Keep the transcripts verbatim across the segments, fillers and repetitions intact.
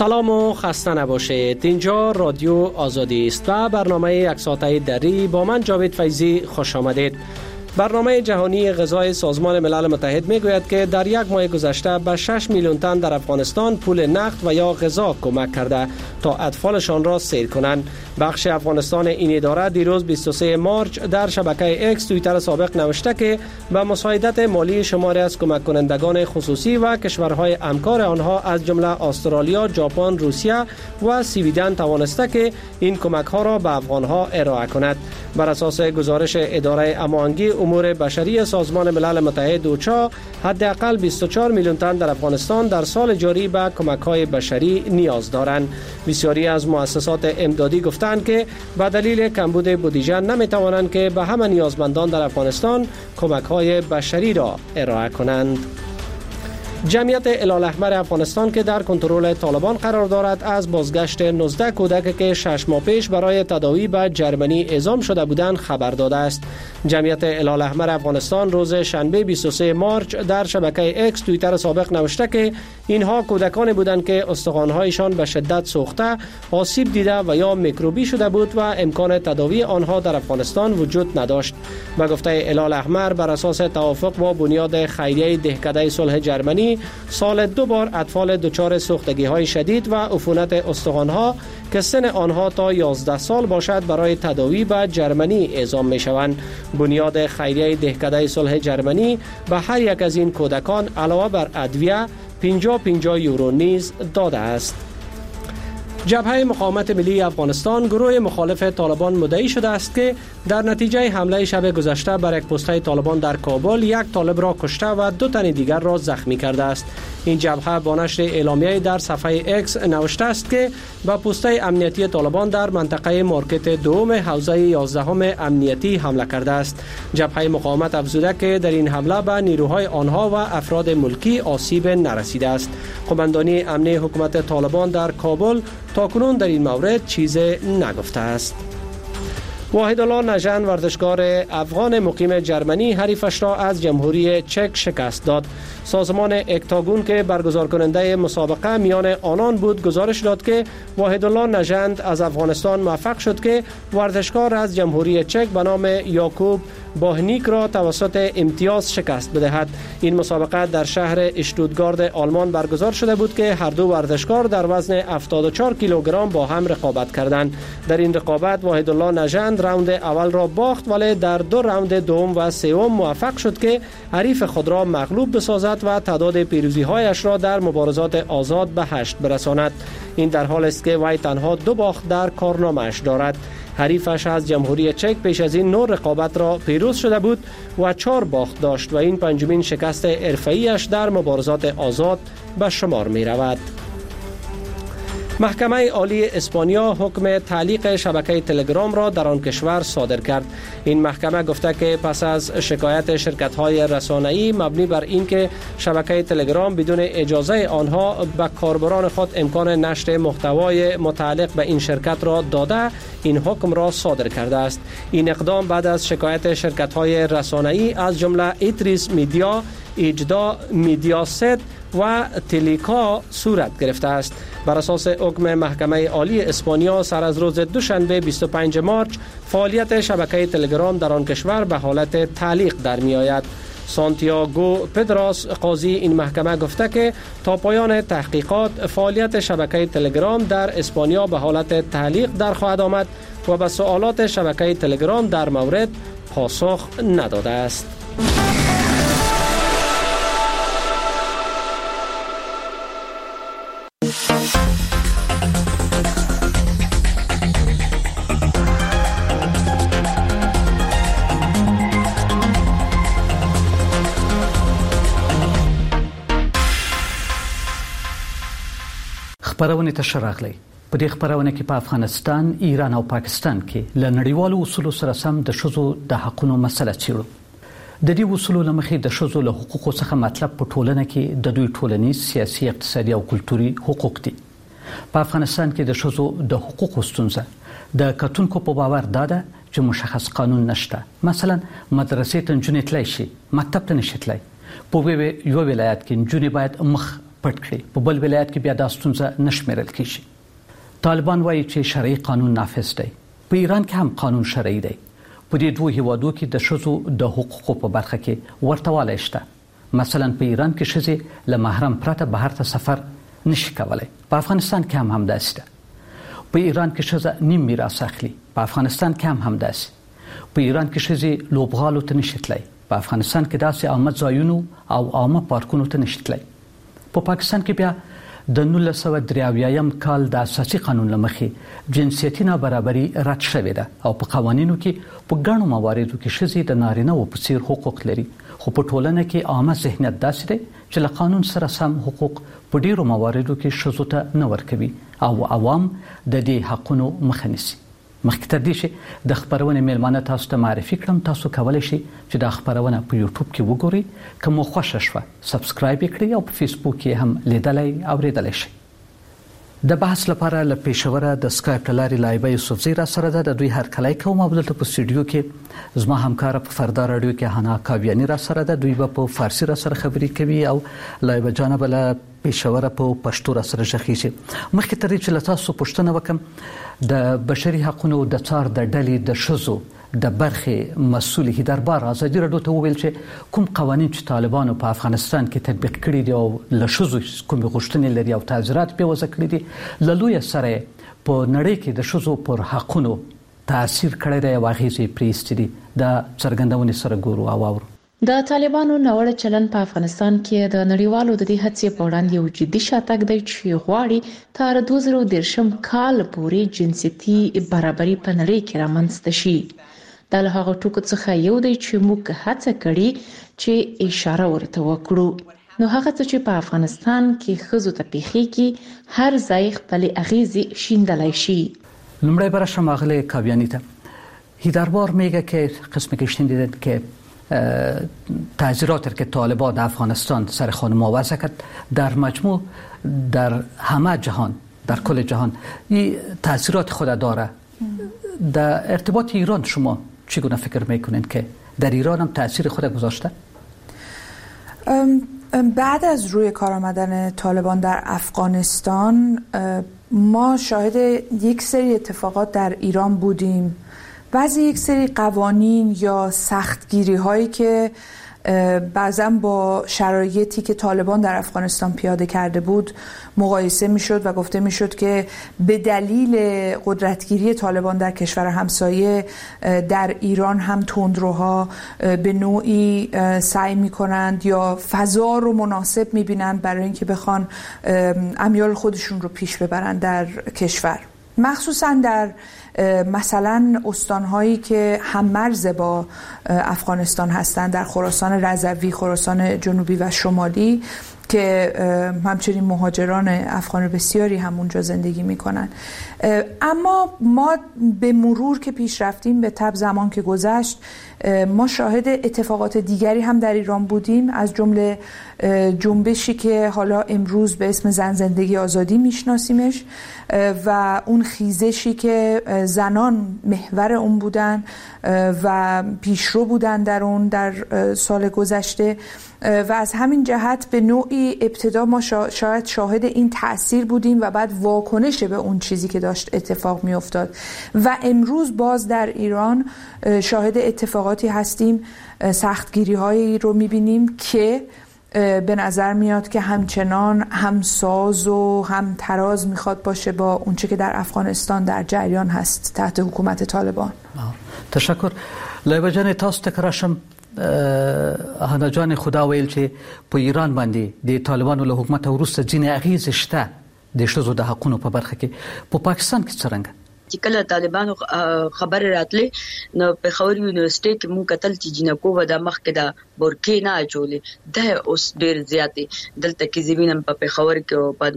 سلام و خسته نباشید. اینجا رادیو آزادی است و برنامه یک ساعته دری با من جاوید فیضی خوش آمدید. برنامه جهانی غذای سازمان ملل متحد میگوید که در یک ماه گذشته به شش میلیون تن در افغانستان پول نقد و یا غذا کمک کرده تا اطفالشان را سیر کنند. بخش افغانستان این اداره دیروز بیست و سوم مارچ در شبکه اکس توییتر سابق نوشته که به مساعدت مالی شماری از کمک کنندگان خصوصی و کشورهای همکار آنها از جمله استرالیا، ژاپن، روسیه و سویدن توانسته که این کمک ها را به افغان ها ارائه کند. بر اساس گزارش اداره امانگی امور بشری سازمان ملل متحد اوچا، حداقل بیست و چهار میلیون تن در افغانستان در سال جاری به کمک‌های بشری نیاز دارند. بسیاری از مؤسسات امدادی گفتند که به دلیل کمبود بودجه نمی‌توانند که به همه نیازمندان در افغانستان کمک‌های بشری را ارائه کنند. جمعیت هلال احمر افغانستان که در کنترل طالبان قرار دارد از بازگشت نوزده کودک که شش ماه پیش برای تداوی به جرمنی اعزام شده بودند خبر داده است. جمعیت هلال احمر افغانستان روز شنبه بیست و سوم مارچ در شبکه اکس توییتر سابق نوشته که اینها کودکانی بودند که استخوان‌هایشان به شدت سوخته، آسیب دیده و یا میکروبی شده بود و امکان تداوی آنها در افغانستان وجود نداشت. به گفته هلال احمر بر اساس توافق با بنیاد خیریه دهکده صلح جرمنی سال دو بار اطفال دچار سوختگی های شدید و عفونت استخوان‌ها که سن آنها تا یازده سال باشد برای تداوی به جرمنی اعزام می شوند. بنیاد خیریه دهکده صلح جرمنی به هر یک از این کودکان علاوه بر ادویه پنجاه پنجاه یورو نیز داده است. جبهه مقاومت ملی افغانستان گروه مخالف طالبان مدعی شده است که در نتیجه حمله شب گذشته بر یک پست‌های طالبان در کابل یک طالب را کشته و دو تن دیگر را زخمی کرده است. این جبهه با نشر اعلامیه در صفحه اکس نوشته است که به پست‌های امنیتی طالبان در منطقه مارکت دوم حوزه یازدهم امنیتی حمله کرده است. جبهه مقاومت افزوده که در این حمله به نیروهای آنها و افراد ملکی آسیب نرسیده است. قماندانی امنی حکومت طالبان در کابل تاکنون در این مورد چیزی نگفته است. واحدالله نژند ورزشکار افغان مقیم جرمنی حریفش را از جمهوری چک شکست داد. سازمان اکتاگون که برگزار کننده مسابقه میان آنان بود گزارش داد که واحدالله نژند از افغانستان موفق شد که ورزشکار از جمهوری چک به نام یاکوب باهنیک را توسط امتیاز شکست بدهد. این مسابقه در شهر اشتوتگارت آلمان برگزار شده بود که هر دو ورزشکار در وزن هفتاد و چهار کیلوگرم با هم رقابت کردند. در این رقابت واحدالله نژند راوند اول را باخت ولی در دو راوند دوم و سوم موفق شد که حریف خود را مغلوب بسازد و تعداد پیروزی‌هایش را در مبارزات آزاد به هشت برساند. این در حال است که وی تنها دو باخت در کارنامه‌اش دارد. حریفش از جمهوری چک پیش از این نوع رقابت را پیروز شده بود و چهار باخت داشت و این پنجمین شکست حرفه‌ایش در مبارزات آزاد به شمار می رود. محکمه عالی اسپانیا حکم تعلیق شبکه تلگرام را در آن کشور صادر کرد. این محکمه گفته که پس از شکایت شرکت‌های رسانه‌ای مبنی بر اینکه شبکه تلگرام بدون اجازه آنها به کاربران خود امکان نشر محتوای متعلق به این شرکت را داده، این حکم را صادر کرده است. این اقدام بعد از شکایت شرکت‌های رسانه‌ای از جمله ایتریس میدیا، ایجدا میدیا ست و تلیکا صورت گرفته است. بر اساس حکم محکمه عالی اسپانیا سر از روز دوشنبه بیست و پنجم مارچ فعالیت شبکه تلگرام در آن کشور به حالت تعلیق در می آید. سانتیاگو پدراس قاضی این محکمه گفته که تا پایان تحقیقات فعالیت شبکه تلگرام در اسپانیا به حالت تعلیق در خواهد آمد و به سوالات شبکه تلگرام در مورد پاسخ نداده است. خبرونه ته شراغلی په دې خبرونه کې په افغانستان، ایران او پاکستان کې له نړیوالو اصولو سره سم د ښځو د حقونو مسله څیړو. د دې اصولو له مخې د ښځو له حقوقو څخه مطلب په ټولنه کې د دوی ټولنیز، سیاسي، اقتصادي او کلتوري حقوق دي. په افغانستان کې د ښځو د حقوقو ستونزه د کتونکو په باور داده چې مشخص قانون نشته. مثلا مدرسې ته نجونې تللی شي، مکتب ته نشي تللی. په یو ولایت کې نجونې باید مخ پټ کړي. په بل ولایت کې بیا دا ستونزه نشمیرل کیږي. طالبان وایي چې شرعي قانون نافذ دی. په ایران کې هم قانون شرعي دی. په دې دوه هیوادو کې د ښځو د حقوقو په برخه کې ورته والی شته. مثلا په ایران کې ښځې له محرم پرته بهر ته سفر نشي کولای. په افغانستان کې هم همداسې ده. په ایران کې ښځه نیم میراث اخلي. په افغانستان کې هم همداسې. په ایران کې ښځې لوبغالو ته نشي تللی. په افغانستان کې داسې عامه ځایونو او عامه پارکونو ته نشي تللی. په پاکستان کې بیا د نولس سوه درې اویایم کال د اساسي قانون له مخې جنسیتي نابرابري رد شوې ده او په قوانینو کې په ګڼو مواردو کې ښځې د نارینه‌وو په څیر حقوق لري. خو په ټولنه کې عامه ذهنیت داسې دی چې له قانون سره سم حقوق په ډیرو مواردو کې ښځو ته نه ورکوي او عوام د دې حقونو مخه نیسي. مخکې تر دې چې د خبرونې میلمانه تاسو ته معرفي کړم، تاسو کولی شئ چې دا خبرونه په یوټیوب کې وګورئ. که مو خوښه شوه سبسکرایب یې کړئ او په فیسبوک کې هم لیدلی او اوریدلی شئ. د بحث لپاره له پېښوره د سکایپ له لارې لایبه یوسفزۍ را سره ده. د دوی هرکلی کوم او دلته په سټوډیو کې زما همکاره په فردا راډیو کې حنا کاویاني را سره ده. دوی به په فارسي را سره خبرې کوي او لایبه جانه به له پېښوره په پښتو را سره غږیږي. مخکې تر دې چې له تاسو پوښتنه وکړم، د بشري حقوقو د څار د ډلې د ښځو د برخې مسؤل هیدربار ازادي راډیو ته وویل چې کوم قوانین چې طالبانو په افغانستان کې تطبیق کړي دي او له ښځو کوم غوښتنې لري او تعزیرات په وضع کړي دي، له لوی سره په نړۍ کې د ښځو پر حقونو تاثیر کړی دی او اغیزې پرېستې دي. د څرګندونې سره ګورو او اورو. د طالبانو ناوړه چلن په افغانستان کې د نړیوالو د دې هڅې په وړاندې یو جدي شاتګ دی چې غواړي تر دوه زره دېرشم کال پورې جنسیتي برابري په نړۍ کې رامنځته شي. دا له هغه ټکو څخه یو دی چې موږ هڅه کړې چې اشاره ورته وکړو. نو هغه څه چې په افغانستان کې ښځو ته پیښیږي هر ځای خپلې اغیزې شیندلی شي. لومړی به راشم آقای کاویانی ته. هیدربار میگه که قسمی که شنیدید که تعزیرات که طالبان در افغانستان سر خانم وضع کرد در مجموع در همه جهان، در کل جهان این تاثیرات خود داره. در ارتباط ایران شما چگونه فکر میکنین که در ایران هم تاثیر خود گذاشته؟ بعد از روی کار آمدن طالبان در افغانستان ما شاهد یک سری اتفاقات در ایران بودیم. بعضی یک سری قوانین یا سختگیری هایی که بعضا با شرایطی که طالبان در افغانستان پیاده کرده بود مقایسه میشد و گفته میشد که به دلیل قدرتگیری طالبان در کشور همسایه در ایران هم تندروها به نوعی سعی میکنند یا فضا رو مناسب میبینند برای اینکه بخوان امیال خودشون رو پیش ببرند در کشور، مخصوصا در مثلا استانهایی که هم مرز با افغانستان هستند، در خراسان رضوی، خراسان جنوبی و شمالی که همچنین مهاجران افغان بسیاری هم اونجا زندگی میکنن. اما ما به مرور که پیش رفتیم، به تبع زمان که گذشت، ما شاهد اتفاقات دیگری هم در ایران بودیم، از جمله جنبشی که حالا امروز به اسم زن زندگی آزادی میشناسیمش و اون خیزشی که زنان محور اون بودن و پیشرو بودن در اون در سال گذشته و از همین جهت به نوعی ابتدا ما شاید شاهد این تأثیر بودیم و بعد واکنش به اون چیزی که داشت اتفاق می افتاد و امروز باز در ایران شاهد اتفاقاتی هستیم، سختگیری هایی رو می بینیم که به نظر میاد که همچنان هم ساز و هم تراز میخواد باشه با اونچه که در افغانستان در جریان هست تحت حکومت طالبان. تشکر. لایبه جان تاسو ته کراشم هانا جان خدا ویل چې په ایران باندې د طالبانو له حکومت وروسته ځینې اغیزې شته د ښځو د حقونو په برخه کې. په پاکستان کې څرنګه چې کله طالبانو خبر راتلې نو په خور یونیورسيټي کې مونږ کتل چې جنکو ودا مخ کې دا بورکې نه اچولې ده اوس ډېر زیاتې دلته کې زمينم په خور کې او په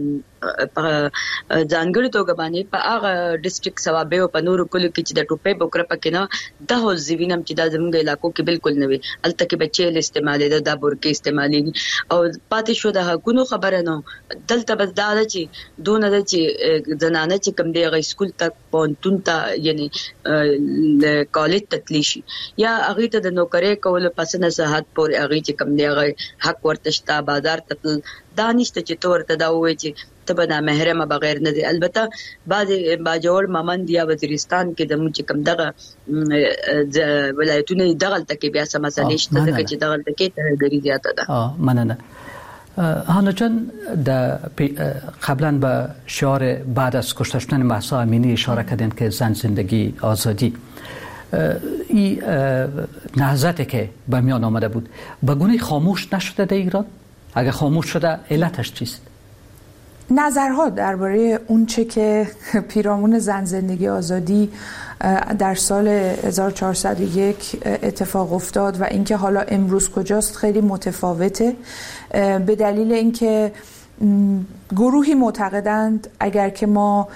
ځانګړي توګه باندې په هغه ډیسټریکټ سوابه او په نورو کلو کې چې د ټوپې بوکره پکې نه د زمينم چې د زمونږ علاقو کې بالکل نه وي، الته کې بچي استعمالي ده د بورکې استعمالي او پاتې شو د حقونو خبره نه دلته بس دا چې دونه د چې زنانه چې کم دی غي سکول تک پونتون ته یعنی کالج تتلیشي یا هغه ته د نوکری کول پس نصحت پورې هغه چې کم دی هغه حق ورتشتا بازار ته دانشته چې تور ته دا وایي چې تبنا محرمه بغیر نه دي. البته بعض باجوړ مامند یا وزیرستان کې د موږ کم دغه ولایتونه دغه تکي بیا سم مسلې شته چې دغه تکي ته غری زیاته ده. اه مننه. هانا جان در قبلا به شعار بعد از کشته شدن مهسا امینی اشاره کردین که زن زندگی آزادی، این نهضتی که به میان آمده بود به گونه خاموش نشده در ایران؟ اگر خاموش شده علتش چیست؟ نظرها درباره اون چه که پیرامون زن زندگی آزادی در سال هزار و چهارصد و یک اتفاق افتاد و اینکه حالا امروز کجاست خیلی متفاوته، به دلیل اینکه گروهی معتقدند اگر که ما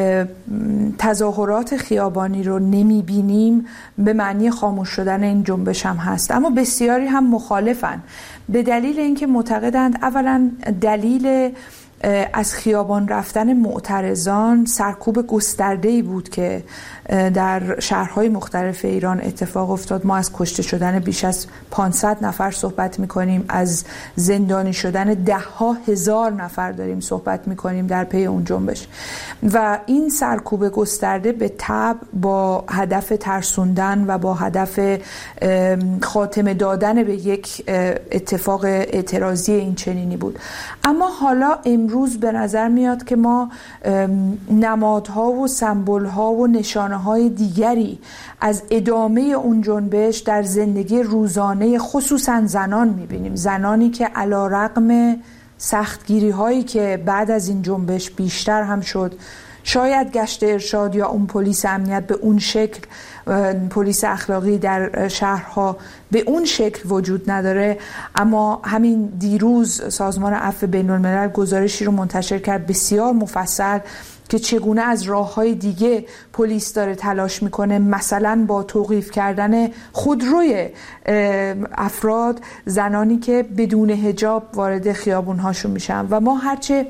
تظاهرات خیابانی رو نمی بینیم به معنی خاموش شدن این جنبش هم هست، اما بسیاری هم مخالفن به دلیل اینکه معتقدند اولا دلیل از خیابان رفتن معترضان سرکوب گسترده‌ای بود که در شهرهای مختلف ایران اتفاق افتاد. ما از کشته شدن بیش از پانصد نفر صحبت می‌کنیم، از زندانی شدن ده ها هزار نفر داریم صحبت می‌کنیم در پی اون جنبش و این سرکوب گسترده به تبع با هدف ترسوندن و با هدف خاتمه دادن به یک اتفاق اعتراضی این چنینی بود. اما حالا امروز به نظر میاد که ما نمادها و سمبول‌ها و نشانه‌های دیگری از ادامه اون جنبش در زندگی روزانه خصوصا زنان می‌بینیم، زنانی که علی‌رغم سختگیری‌هایی که بعد از این جنبش بیشتر هم شد، شاید گشت ارشاد یا اون پلیس امنیت به اون شکل، پلیس اخلاقی در شهرها به اون شکل وجود نداره، اما همین دیروز سازمان عفو بین الملل گزارشی رو منتشر کرد بسیار مفصل که چگونه از راه‌های دیگه پلیس داره تلاش میکنه، مثلا با توقیف کردن خودروی افراد، زنانی که بدون حجاب وارد خیابون‌هاشون میشن. و ما هرچه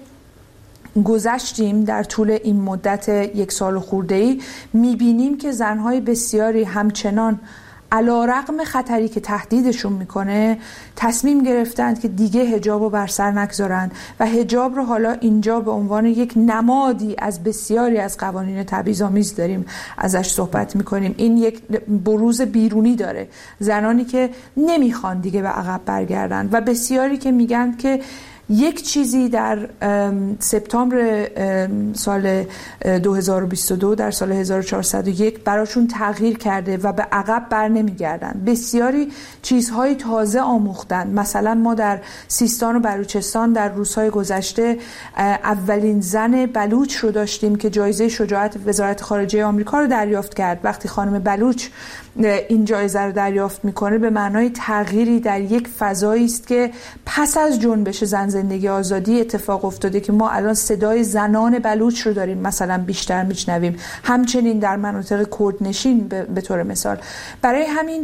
گذشتیم در طول این مدت یک سال خورده‌ای میبینیم که زنهای بسیاری همچنان علی‌رغم خطری که تهدیدشون میکنه تصمیم گرفتند که دیگه حجاب رو بر سر نگذارن و حجاب رو حالا اینجا به عنوان یک نمادی از بسیاری از قوانین تبعیض‌آمیز داریم ازش صحبت میکنیم. این یک بروز بیرونی داره، زنانی که نمیخوان دیگه به عقب برگردن و بسیاری که میگن که یک چیزی در سپتامبر سال دو هزار و بیست و دو در سال هزار و چهارصد و یک براشون تغییر کرده و به عقب بر نمیگردن. بسیاری چیزهای تازه آموختن. مثلا ما در سیستان و بلوچستان در روزهای گذشته اولین زن بلوچ رو داشتیم که جایزه شجاعت وزارت خارجه آمریکا رو دریافت کرد. وقتی خانم بلوچ این جایزه رو دریافت میکنه به معنای تغییری در یک فضایی است که پس از جنبش زن زندگی آزادی اتفاق افتاده که ما الان صدای زنان بلوچ رو داریم مثلا بیشتر میشنویم، همچنین در مناطق کردنشین به طور مثال. برای همین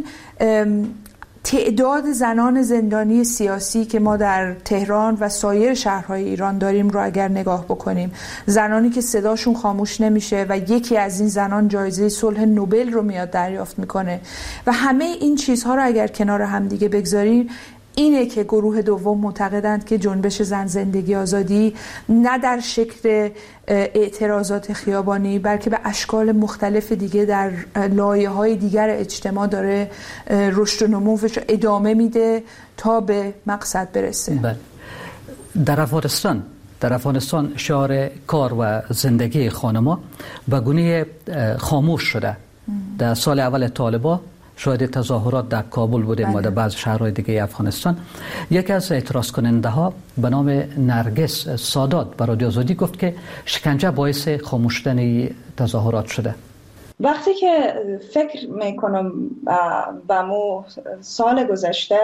تعداد زنان زندانی سیاسی که ما در تهران و سایر شهرهای ایران داریم رو اگر نگاه بکنیم، زنانی که صداشون خاموش نمیشه و یکی از این زنان جایزه صلح نوبل رو میاد دریافت میکنه و همه این چیزها رو اگر کنار هم دیگه بگذاریم، اینه که گروه دوم معتقدند که جنبش زن زندگی آزادی نه در شکل اعتراضات خیابانی بلکه به اشکال مختلف دیگه در لایه‌های دیگر اجتماع داره رشد و نموش ادامه میده تا به مقصد برسه. بله. در افغانستان در افغانستان شعار کار و زندگی خانم‌ها به گونه خاموش شده. در سال اول طالبان شاید تظاهرات در کابل بودیم و در بعض شهرهای دیگه افغانستان. یکی از اعتراض کننده ها به نام نرگس سادات به رادیو آزادی گفت که شکنجه باعث خاموش شدن تظاهرات شده. وقتی که فکر میکنم به مو سال گذشته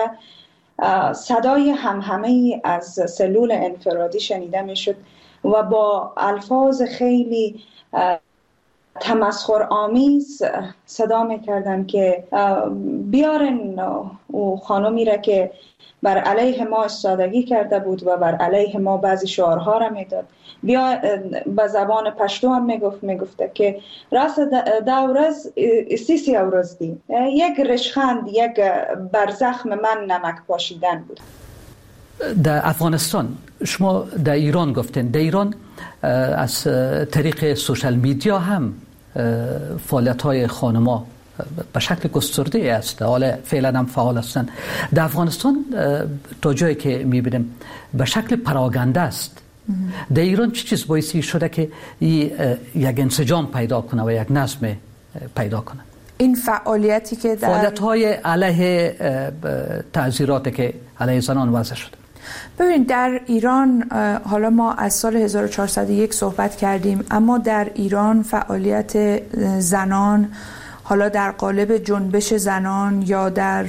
صدای همهمه از سلول انفرادی شنیده میشد و با الفاظ خیلی تمسخر آمیز صدا میکردن که بیارن او خانمی را که بر علیه ما استادگی کرده بود و بر علیه ما بعضی شعارها را میداد. بیا به زبان پشتو هم میگفت میگفته که راست دورز سیسی اورز دی یک رشخند یک بر زخم من نمک پاشیدن بود. در افغانستان شما در ایران گفتین، در ایران از طریق سوشال میدیا هم فعالیت‌های خانم‌ها به شکل گسترده است، حالا فعلا هم فعال هستند. در افغانستان تا جایی که می‌بینیم به شکل پراگنده است. در ایران چه چیز باعثی شده که یک انسجام پیدا کنه و یک نظم پیدا کنه؟ این فعالیتی که در فعالیت‌های علیه تعزیراتی که علیه زنان وضع شده. ببینید در ایران، حالا ما از سال هزار و چهارصد و یک صحبت کردیم، اما در ایران فعالیت زنان، حالا در قالب جنبش زنان یا در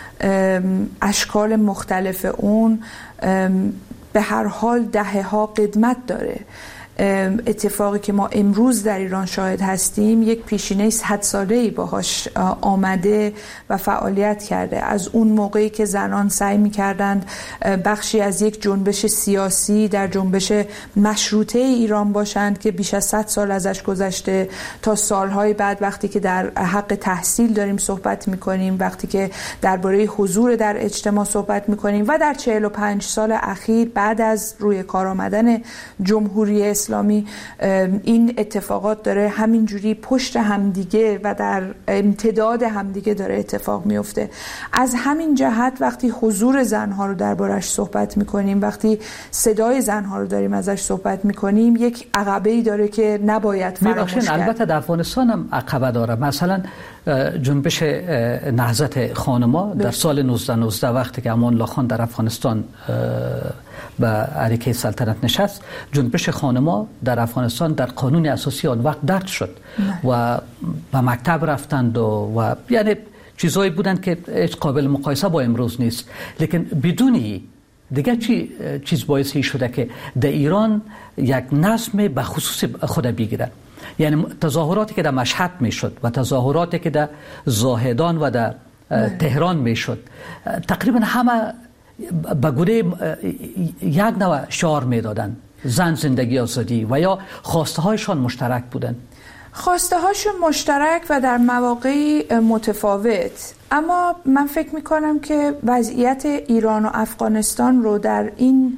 اشکال مختلف اون، به هر حال دهه‌ها قدمت داره. اتفاقی که ما امروز در ایران شاهد هستیم یک پیشینه صد ساله‌ای باهاش آمده و فعالیت کرده. از اون موقعی که زنان سعی می‌کردند بخشی از یک جنبش سیاسی در جنبش مشروطه ایران باشند که بیش از صد سال ازش گذشته، تا سالهای بعد وقتی که در حق تحصیل داریم صحبت می‌کنیم، وقتی که درباره حضور در اجتماع صحبت می‌کنیم و در چهل و پنج سال اخیر بعد از روی کار آمدن جمهوری اسلامی، این اتفاقات داره همینجوری پشت همدیگه و در امتداد همدیگه داره اتفاق میفته. از همین جهت وقتی حضور زنها رو دربارش صحبت میکنیم، وقتی صدای زنها رو داریم ازش صحبت میکنیم، یک عقبه‌ای داره که نباید فراموش کرد. البته در افغانستان هم عقبه داره. مثلا جنبش نهضت خانم‌ها در سال نوزده نوزده وقتی که امان الله خان در افغانستان به عریکه سلطنت نشست، جنبش خانم‌ها در افغانستان در قانون اساسی آن وقت درج شد نه. و به مکتب رفتند و, و یعنی چیزایی بودند که هیچ قابل مقایسه با امروز نیست. لیکن بدونی دیگه چی چیز باعثی شده که در ایران یک نظم به خصوص خود بگیره. یعنی تظاهراتی که در مشهد میشد و تظاهراتی که در زاهدان و در تهران میشد، تقریبا همه به گونه یک نوع شعار میدادن، زن زندگی آزادی، و یا خواسته هایشان مشترک بودن. خواسته هاشون مشترک و در مواقعی متفاوت، اما من فکر میکنم که وضعیت ایران و افغانستان رو در این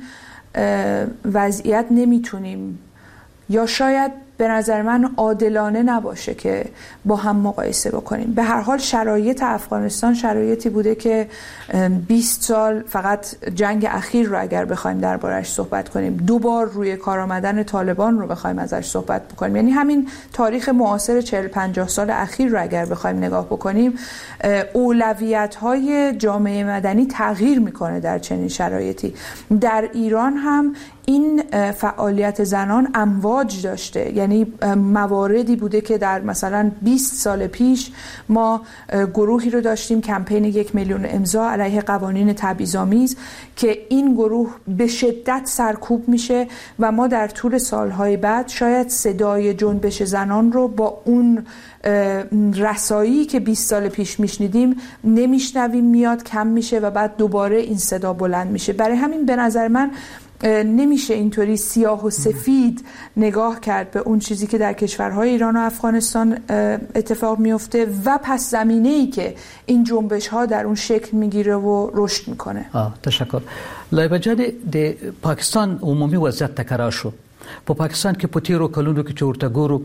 وضعیت نمیتونیم، یا شاید به نظر من عادلانه نباشه که با هم مقایسه بکنیم. به هر حال شرایط افغانستان شرایطی بوده که بیست سال، فقط جنگ اخیر رو اگر بخوایم دربارش صحبت کنیم، دو بار روی کار آمدن طالبان رو بخوایم ازش صحبت بکنیم، یعنی همین تاریخ معاصر چهل پنجاه سال اخیر رو اگر بخوایم نگاه بکنیم، اولویت‌های جامعه مدنی تغییر میکنه در چنین شرایطی. در ایران هم این فعالیت زنان امواج داشته، یعنی مواردی بوده که در مثلا بیست سال پیش ما گروهی رو داشتیم، کمپین یک میلیون امضا علیه قوانین تبعیض‌آمیز، که این گروه به شدت سرکوب میشه و ما در طول سالهای بعد شاید صدای جنبش زنان رو با اون رسایی که بیست سال پیش میشنیدیم نمیشنویم، میاد کم میشه و بعد دوباره این صدا بلند میشه. برای همین به نظر من نمیشه اینطوری سیاه و سفید نگاه کرد به اون چیزی که در کشورهای ایران و افغانستان اتفاق میفته و پس زمینه‌ای که این جنبش ها در اون شکل میگیره و رشد میکنه. آه تشکر. لایبجان د پاکستان عمومی وضعیت تکرار شو. په پاکستان کې په تیرو کلونو کې چې ورته ګورو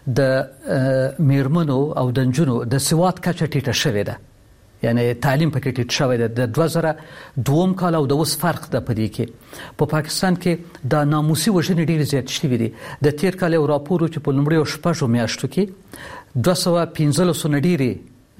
د میرمنو او د نجونو د سواد کچه ټیټه شوې ده، یعنی تعلیم پکې ټیټ شوی ده. د دوه زره دوم کال او د اوس فرق ده پدې کې. په پاکستان کې د ناموسي وژنې ډېر زیات شوي دي. د تیر کال یو راپور چې په لومړیو شپږو میاشتو کې دوه سوه پنځلس نه ډېرې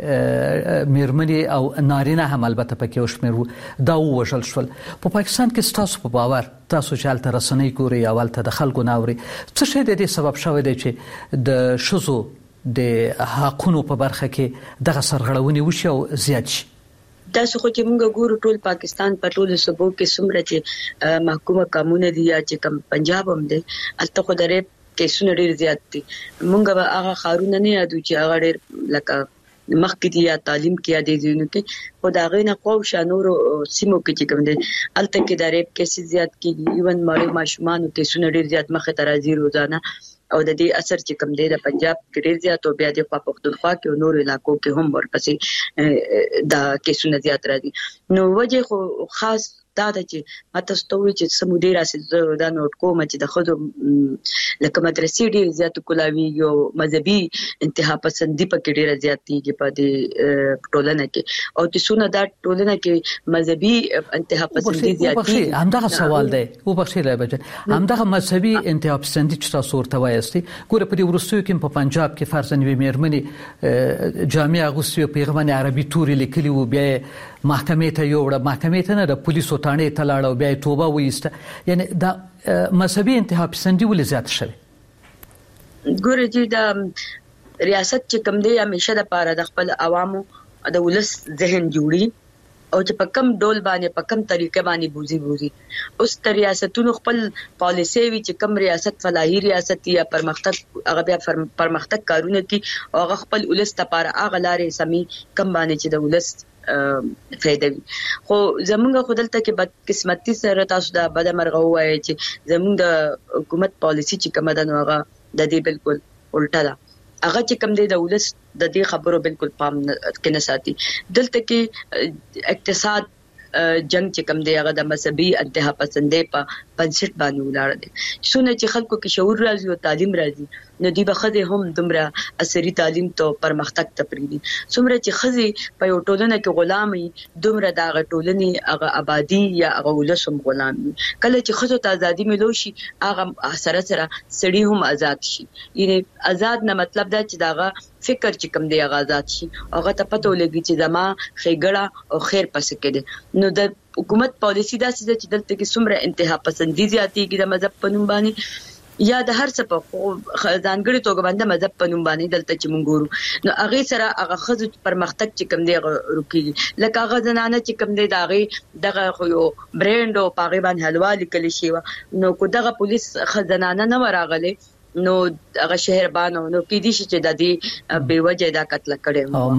میرمنې او نارینه هم البته پکې وشمېرو دا ووژل شول. په پاکستان کې ستاسو په باور، تاسو چې هلته رسنۍ ګورئ او هلته د خلکو نه اورئ، څه شی د دې سبب شوی دی چې د ښځو د حقونو په برخه کې دغه سرغړونې وشي او زیات شي؟ تاسو خو چې موږ ګورو ټول پاکستان په ټولو صوبو کې څومره چې محکومه قانون دي یا چې کم پنجاب هم دي، البته خو درې کیسونه ډیر زیات دي. مونږ به هغه خارونه نه یادو چې هغه ډیر لکه مخکې دي یا تعلیم کې یا د ځینو کې خو دا غوښنه خو شانورو سیمو کې چې کوم دي الته کې د ریپ کیسې زیات کیږي. ایون مړ ماشومان کیسونه ډیر زیات مخه ته راځي روزانه او د دې اثر چې کوم دی د پنجاب کې ډیر زیات او بیا د پښتونخوا کې او نور علاقو کې هم ورپسې دا کیسونه زیات راځي. نو وجه خو خاص دا د چې ماته ستوي چې سمودي راسي دا نوٹ کوم چې د خود لکه مدرسې ډیر زیات کولاوي یو مذهبي انتها پسندي په ډیر زیات دي په دې ټولنه کې او د سونه دا ټولنه کې مذهبي انتها پسندي زیات دي. همدغه سوال دی او بخښي لایبه همدغه مذهبي انتها پسندي چې تاسو ورته وایستي ګوره په دې ورستیو کې په پنجاب کې فرض نیوي مېرمنې جامع اغوستي پیغمبر عربي توري لیکلي وو بیا محکمې ته یوړه محکمې ته نه د پولیسو تانه ته لاړ او بیا توبه وایسته یعنی دا مذهبي انتها پسندي ولې زیات شوی؟ ګوره چې د ریاست چې کوم دی همیشه د پاره د خپل عوامو د ولس ذهن جوړي او چې په کم ډول باندې په کم طریقې باندې بوزي بوزي اوس د ریاستونو خپل پالیسي وی چې کم ریاست فلاحي ریاست یا پرمختګ هغه بیا پرمختګ کارونه کوي او هغه خپل ولس ته پاره هغه لارې سمي کم باندې چې د ولس فائدہ وي. خو زمونږ خودلته کې بد قسمتي سره تاسو دا بد مرغه وایي چې زمونږ د حکومت پالیسي چې کومه ده نو هغه د دې بالکل الټا ده. هغه چې کوم دی د ولس د دې خبرو بالکل پام کې نه ساتي. دلته کې اقتصاد جنگ چې کوم دی هغه د مذهبي انتها پسندۍ په بنسټ باندې ولاړ دي. څونه چې خلکو کې شعور راځي او تعلیم راځي نو دی بخده هم دومره عصري تعلیم ته پرمختګ تپریدي. څومره چې خزي په یو ټولنه کې غلامي دومره دا غټولنې هغه آبادی یا هغه ولسم غلامي. کله چې خزو ته ازادي ملو شي هغه سره سره سړي هم آزاد شي. یعنی آزاد نه مطلب دا چې داغه فکر چې کوم دی هغه آزاد شي هغه ته پته ولګي چې زما خېګړه او خیر پس کېده. نو د حکومت پالیسی دا چې دلته کې څومره انتها پسندي زیاتېږي د مذهب په نوم باندې یا د هر څه په ځانګړي توګه باندې مذهب په نوم باندې دلته چې مونږ ګورو نو هغه سره هغه خزو پرمختګ چې کوم دی رکیږي. لکه هغه زنانه چې کوم دی داغه دغه خو یو برند او پاغي باندې حلوا لیکل شي نو کو دغه پولیس خزانه نه وراغله نو هغه شهر باندې نو کې دي چې د دې به وجه دا قتل کړي. او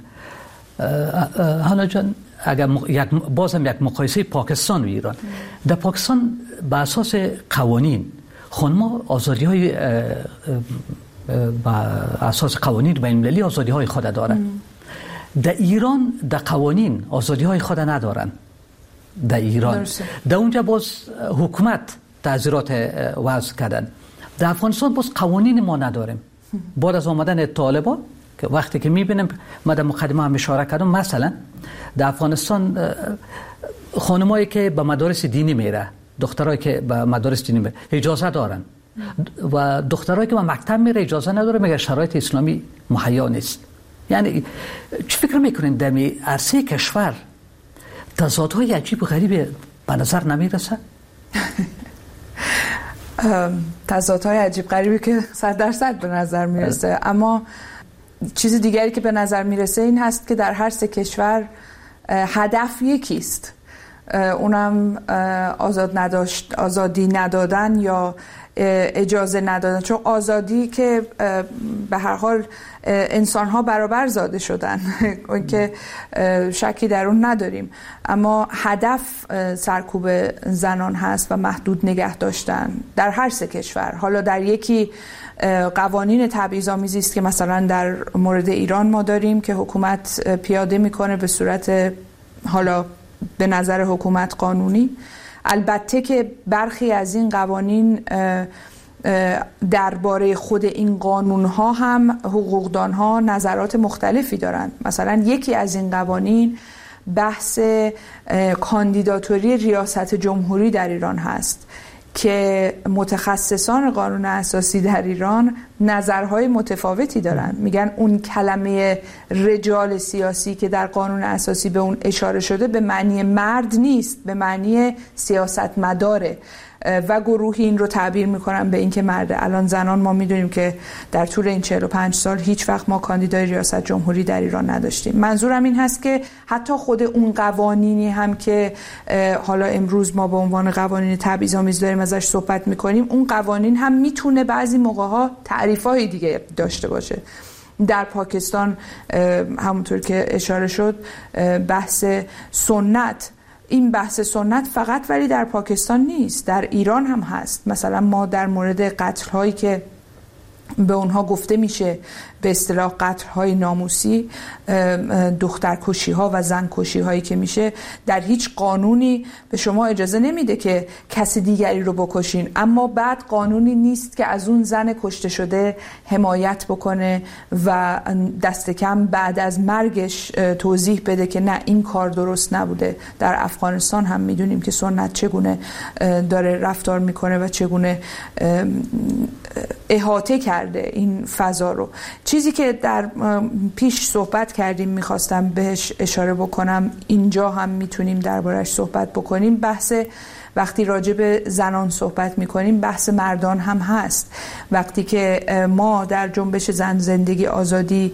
مننه هانا جان اگر یک بازم یک مقایسه پاکستان و ایران در پاکستان به اساس قوانین خانم‌ها آزادی‌های با اساس قوانین بین‌المللی آزادی‌های خود دارند. در ایران در قوانین آزادی‌های خود ندارند. در ایران در اونجا باز حکومت تعزیرات وضع کردن. در افغانستان باز قوانین ما نداریم. بعد از آمدن طالبان که وقتی که می‌بینیم ما در مقدمه هم اشاره کردم مثلا در افغانستان خانمایی که به مدارس دینی میره دخترایی که به مدارس دینی میره اجازه دارن و دخترایی که به مکتب میره اجازه نداره مگر شرایط اسلامی مهیا نیست. یعنی چه فکر میکنین در عرصه کشور تضادهای عجیب و غریب به نظر نمیرسه؟ تضادهای عجیب غریبی که صد درصد به نظر میرسه اما چیز دیگری که به نظر میرسه این هست که در هر سه کشور هدف یکیست اونم آزاد نداشت آزادی ندادن یا اجازه ندادن چون آزادی که به هر حال انسان‌ها برابر زاده شدن که شکی در اون نداریم اما هدف سرکوب زنان هست و محدود نگه داشتن در هر سه کشور. حالا در یکی قوانین تبعیض‌آمیزی است که مثلا در مورد ایران ما داریم که حکومت پیاده میکنه به صورت حالا به نظر حکومت قانونی. البته که برخی از این قوانین درباره خود این قانون‌ها هم حقوقدان‌ها نظرات مختلفی دارند. مثلا یکی از این قوانین بحث کاندیداتوری ریاست جمهوری در ایران هست که متخصصان قانون اساسی در ایران نظرهای متفاوتی دارن. میگن اون کلمه رجال سیاسی که در قانون اساسی به اون اشاره شده به معنی مرد نیست، به معنی سیاستمداره و گروهی این رو تعبیر میکنن به اینکه مرده. الان زنان ما میدونیم که در طول این چهل و پنج سال هیچ وقت ما کاندیدای ریاست جمهوری در ایران نداشتیم. منظورم این هست که حتی خود اون قوانینی هم که حالا امروز ما به عنوان قوانین تبعیض‌آمیز داریم ازش صحبت میکنیم، اون قوانین هم میتونه بعضی موقع‌ها تعریف‌های دیگه داشته باشه. در پاکستان همونطور که اشاره شد بحث سنت، این بحث سنت فقط ولی در پاکستان نیست، در ایران هم هست. مثلا ما در مورد قتل هایی که به اونها گفته میشه به اصطلاح قتل های ناموسی، دخترکشی ها و زن کشی هایی که میشه، در هیچ قانونی به شما اجازه نمیده که کسی دیگری رو بکشین، اما بعد قانونی نیست که از اون زن کشته شده حمایت بکنه و دست کم بعد از مرگش توضیح بده که نه این کار درست نبوده. در افغانستان هم میدونیم که سنت چگونه داره رفتار میکنه و چگونه احاطه کرده این فضا رو. چیزی که در پیش صحبت کردیم میخواستم بهش اشاره بکنم، اینجا هم میتونیم دربارش صحبت بکنیم. بحث وقتی راجع به زنان صحبت میکنیم بحث مردان هم هست. وقتی که ما در جنبش زن زندگی آزادی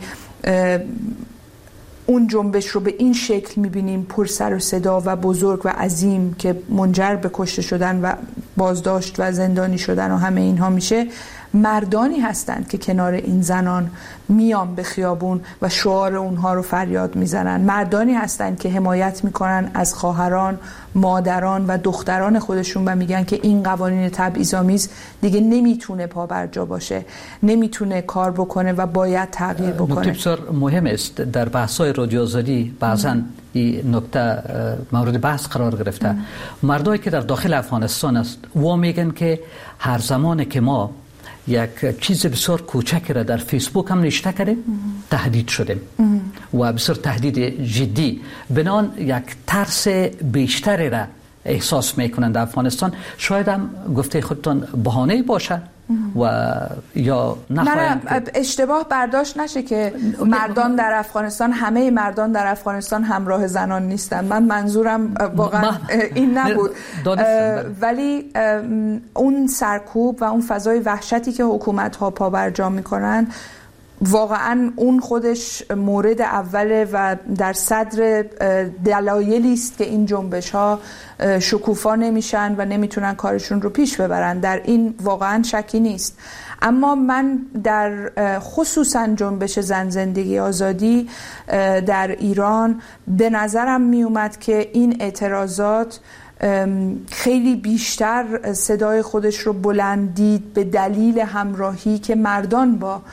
اون جنبش رو به این شکل میبینیم پر سر و صدا و بزرگ و عظیم که منجر به کشته شدن و بازداشت و زندانی شدن و همه اینها میشه، مردانی هستند که کنار این زنان میان به خیابون و شعار اونها رو فریاد میزنن. مردانی هستند که حمایت میکنن از خواهران، مادران و دختران خودشون و میگن که این قوانین تبعیض‌آمیز دیگه نمیتونه پابرجا باشه، نمیتونه کار بکنه و باید تغییر بکنه. نکته بسیار مهم است در بحث‌های رادیو آزادی بعضاً این نکته مورد بحث قرار گرفته. مردایی که در داخل افغانستان است و میگن که هر زمانی که ما یک چیز بسیار کوچکی را در فیسبوک هم نشته کردیم تهدید شدیم و بسیار تهدید جدی، بنان یک ترس بیشتری را احساس میکنند در افغانستان. شاید هم گفته خودتان بهانه باشه و یا نخواهیم نه اشتباه برداشت نشه که مردان در افغانستان، همه مردان در افغانستان همراه زنان نیستن. من منظورم واقعا این نبود، ولی اون سرکوب و اون فضای وحشتی که حکومت ها پابرجا میکنن واقعا اون خودش مورد اوله و در صدر دلایلی است که این جنبش ها شکوفا نمیشن و نمیتونن کارشون رو پیش ببرن. در این واقعا شکی نیست. اما من در خصوصا جنبش زن زندگی آزادی در ایران به نظرم می اومد که این اعتراضات خیلی بیشتر صدای خودش رو بلندید به دلیل همراهی که مردان با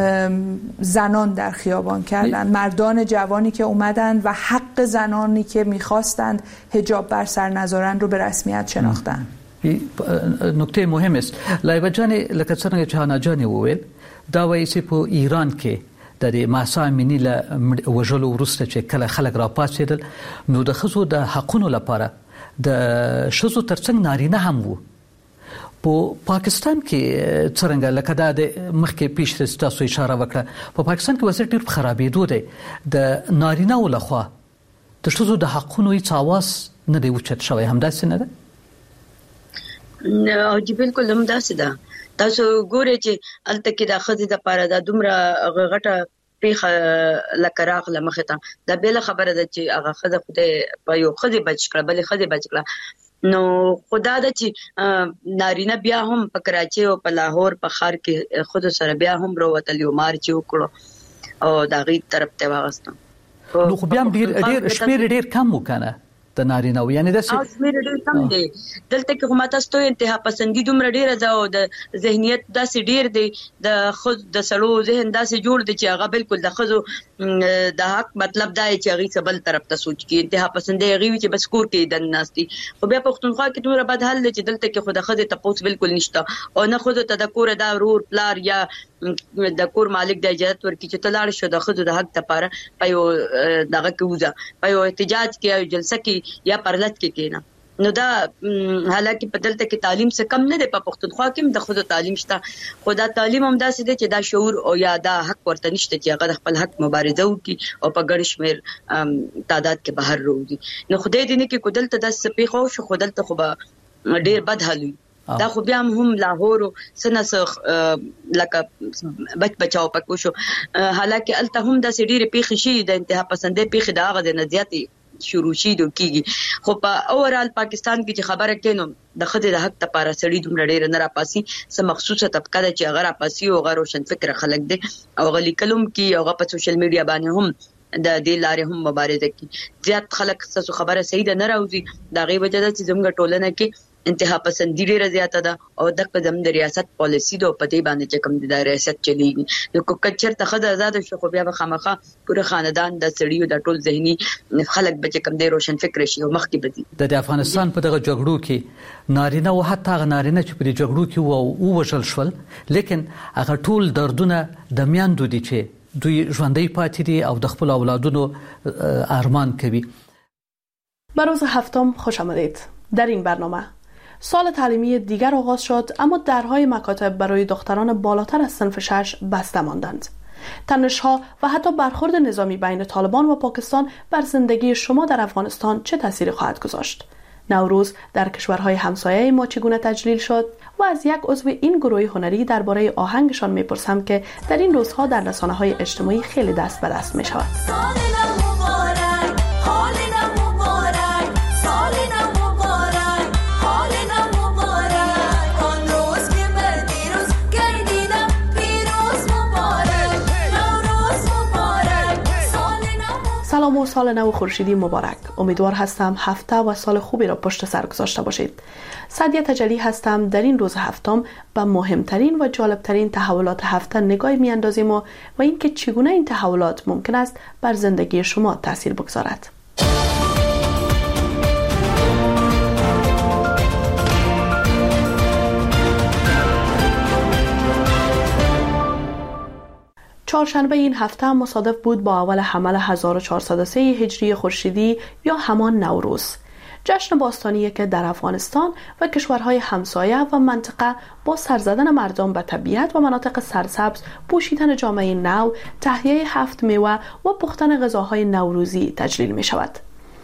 زنان در خیابان کردن، مردان جوانی که اومدن و حق زنانی که میخواستند حجاب بر سر نذارن رو به رسمیت شناختن. نکته مهم است. لایبه جانی لکه څنګه چې هانا جانی وویل دا وایي چې په ایران کې د ماسا امینی له وژلو وروسته چې کله خلک را پاتېدل نو د ښځو د حقونو لپاره د ښځو ترڅنګ نارینه هم وو. په پاکستان کې څنګه لکه دا د مخکې پیش تاسو اشاره وکړه، په پاکستان کې وضعیت ډېر خرابېدو دی. د نارینه‌و لخوا د ښځو د حقونو هیڅ اواز نه دی اوچت شوی، همداسې نه ده؟ او جی بالکل هم داسې ده. تاسو ګورئ چې هلته کې د ښځې دپاره دا دومره غټه پیښه لکه راغله مخې ته، دا بېله خبره ده چې هغه ښځه خدای په یو ښځې بچ کړه، بلې ښځې بچ کړه. نو خدا ده چې نارینه بیا هم په کراچۍ او په لاهور په ښار کې ښځو سره بیا هم راوتل، یو مارچ یې وکړو او د هغې طرف ته یې واغېستم. نو خو بیا هم ډېر شمېر ډېر کم و که نه د نارینه و، یعنې داسې شمېر ډېر کم دی. دلته کې خو ما تاسو ته انتها پسندي دومره ډېره ده او د ذهنیت داسې ډېر دی، د ښځو د سړو ذهن داسې جوړ دی چې هغه بالکل د ښځو د حق مطلب دا چې هغې څه بل طرف ته سوچ کړي. انتها پسندي هغې وي چې بس کور کې دن ناست دي. خو بیا پښتونخوا کې دومره بد حال دی چې دلته کې خو د ښځې تپوس بالکل نشته او نه ښځو ته د کوره دا ورور پلار یا د کور مالک د اجازه ورکړي چې ته لاړ شو د ښځو د حق لپاره په یو دغه کې وځه، په یو احتجاج کې او جلسه کې یا پرلط کې کېنه. نو دا حالکه په دلته کې تعلیم څه کم نه دی، په پښتونخوا کې د خود تعلیم شته، خو دا تعلیم هم داسې دی چې دا شعور او یا دا حق ورته نشته چې هغه خپل حق مبارزه وکړي او په ګڼ شمېر تعداد کې بهر راوځي. نو خدای دې نه کې کودل ته د سپېخو شو خودل ته خو به ډیر بد حال وي. دا خو بیا هم لاهور سنسخ لکه بچ بچاو پکو شو، حالکه الته هم د سړي پیخ شي د انتها پسندې پیخ دا غد نه زیاتی شروع شي د کیږي. خو په اورال پاکستان کې چې خبره کینو د خدای د حق لپاره سړي دومره ډیر نه راپاسي، سم مخصوصه طبقه د چې هغه راپاسي او هغه روشن فکر خلک دي او غلي کلم کې هغه په سوشل میډیا باندې هم د دې لارې هم مبارزه کوي. زیات خلک څه خبره صحیح ده نه راوځي، دا غي وجه ده چې زموږ ټولنه کې انتها پسندی ډیره زیاته ده او د قدم د ریاست پالیسی د په دې باندې چې کوم د ریاست چلیږي. نو کوکچر ته خدای آزاد شو خو بیا به خامخا پوره خاندان د سړیو د ټول ذهني خلک به چې کوم د روشن فکر شي او مخکې بدی. د افغانستان په دغه جګړو کې نارینه او حتی هغه نارینه چې په دې جګړو کې وو وژل شول، لیکن هغه ټول دردونه د میاندو دي چې دوی ژوندۍ پاتې دي او د خپل اولادونو ارمان کوي. به روز هفتم خوش آمدید. در این برنامه سال تعلیمی دیگر آغاز شد، اما درهای مکاتب برای دختران بالاتر از صنف شش بسته ماندند. تنش‌ها و حتی برخورد نظامی بین طالبان و پاکستان بر زندگی شما در افغانستان چه تأثیری خواهد گذاشت؟ نوروز در کشورهای همسایه ما چگونه تجلیل شد؟ و از یک عضو این گروه هنری درباره آهنگشان میپرسم که در این روزها در رسانه‌های اجتماعی خیلی دست به دست میشود. سلام و سال نو خورشیدی مبارک. امیدوار هستم هفته و سال خوبی را پشت سر گذاشته باشید. سعدیه تجلی هستم. در این روز هفتم به مهمترین و جالبترین تحولات هفته نگاهی میاندازیم و و اینکه چگونه این تحولات ممکن است بر زندگی شما تاثیر بگذارد. چهارشنبه این هفته مصادف بود با اول حمل هزار و چهارصد و سه هجری خورشیدی یا همان نوروز، جشن باستانی که در افغانستان و کشورهای همسایه و منطقه با سرزدن مردم به طبیعت و مناطق سرسبز، پوشیدن جامعه نو، تهیه هفت میوه و پختن غذاهای نوروزی تجلیل می شود.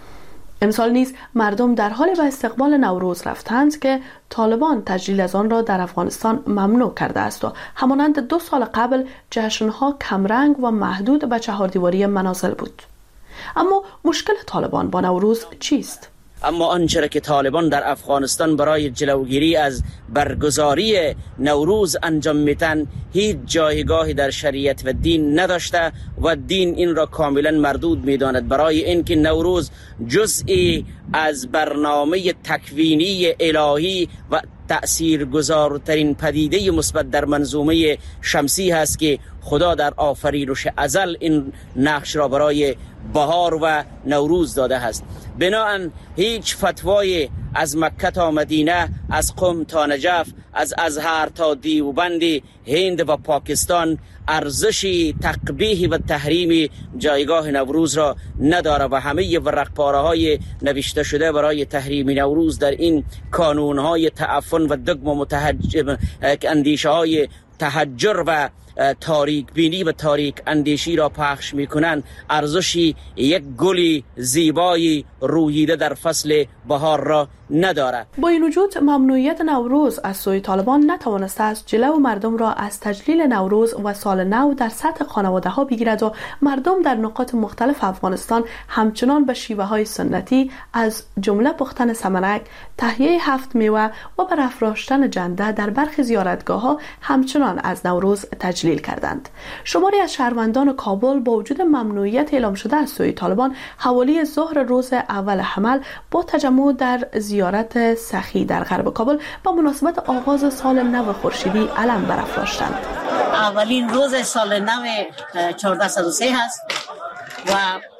امسال نیز مردم در حال به استقبال نوروز رفتند که طالبان تجلیل از آن را در افغانستان ممنوع کرده است و همانند دو سال قبل جشنها کمرنگ و محدود به چهاردیواری منازل بود. اما مشکل طالبان با نوروز چیست؟ اما آنچه که طالبان در افغانستان برای جلوگیری از برگزاری نوروز انجام میتن هیچ جایگاهی در شریعت و دین نداشته و دین این را کاملا مردود میداند. برای اینکه نوروز جزئی از برنامه تکوینی الهی و تأثیرگذارترین پدیده مثبت در منظومه شمسی هست که خدا در آفرینش ازل این نقش را برای بهار و نوروز داده است. بنابراین هیچ فتوای از مکه تا مدینه، از قم تا نجف، از ازهر تا دیوبند، هند و پاکستان ارزش تقبیح و تحریم جایگاه نوروز را نداره و همه ورقپاره های نوشته شده برای تحریم نوروز در این کانون های تعفن و دگم و متحجم اندیشه های تحجر و تاریک بینی و تاریک اندیشی را پخش میکنن ارزشی یک گلی زیبایی روییده در فصل بهار را ندارد. با این وجود ممنوعیت نوروز از سوی طالبان نتوانسته است جلو مردم را از تجلیل نوروز و سال نو در سطح خانواده ها بگیرد و مردم در نقاط مختلف افغانستان همچنان به شیوه های سنتی از جمله پختن سمنک، تهیه هفت میوه و برافراشتن جنده در برخی زیارتگاه ها همچنان از نوروز تجلیل کردند. شماری از شهروندان کابل با وجود ممنوعیت اعلام شده از سوی طالبان حوالی ظهر روز اول حمل با تجمع در زیارت سخی در غرب کابل با مناسبت آغاز سال نو خورشیدی علم برافراشتند. اولین روز سال نو چهارصد و سه هست و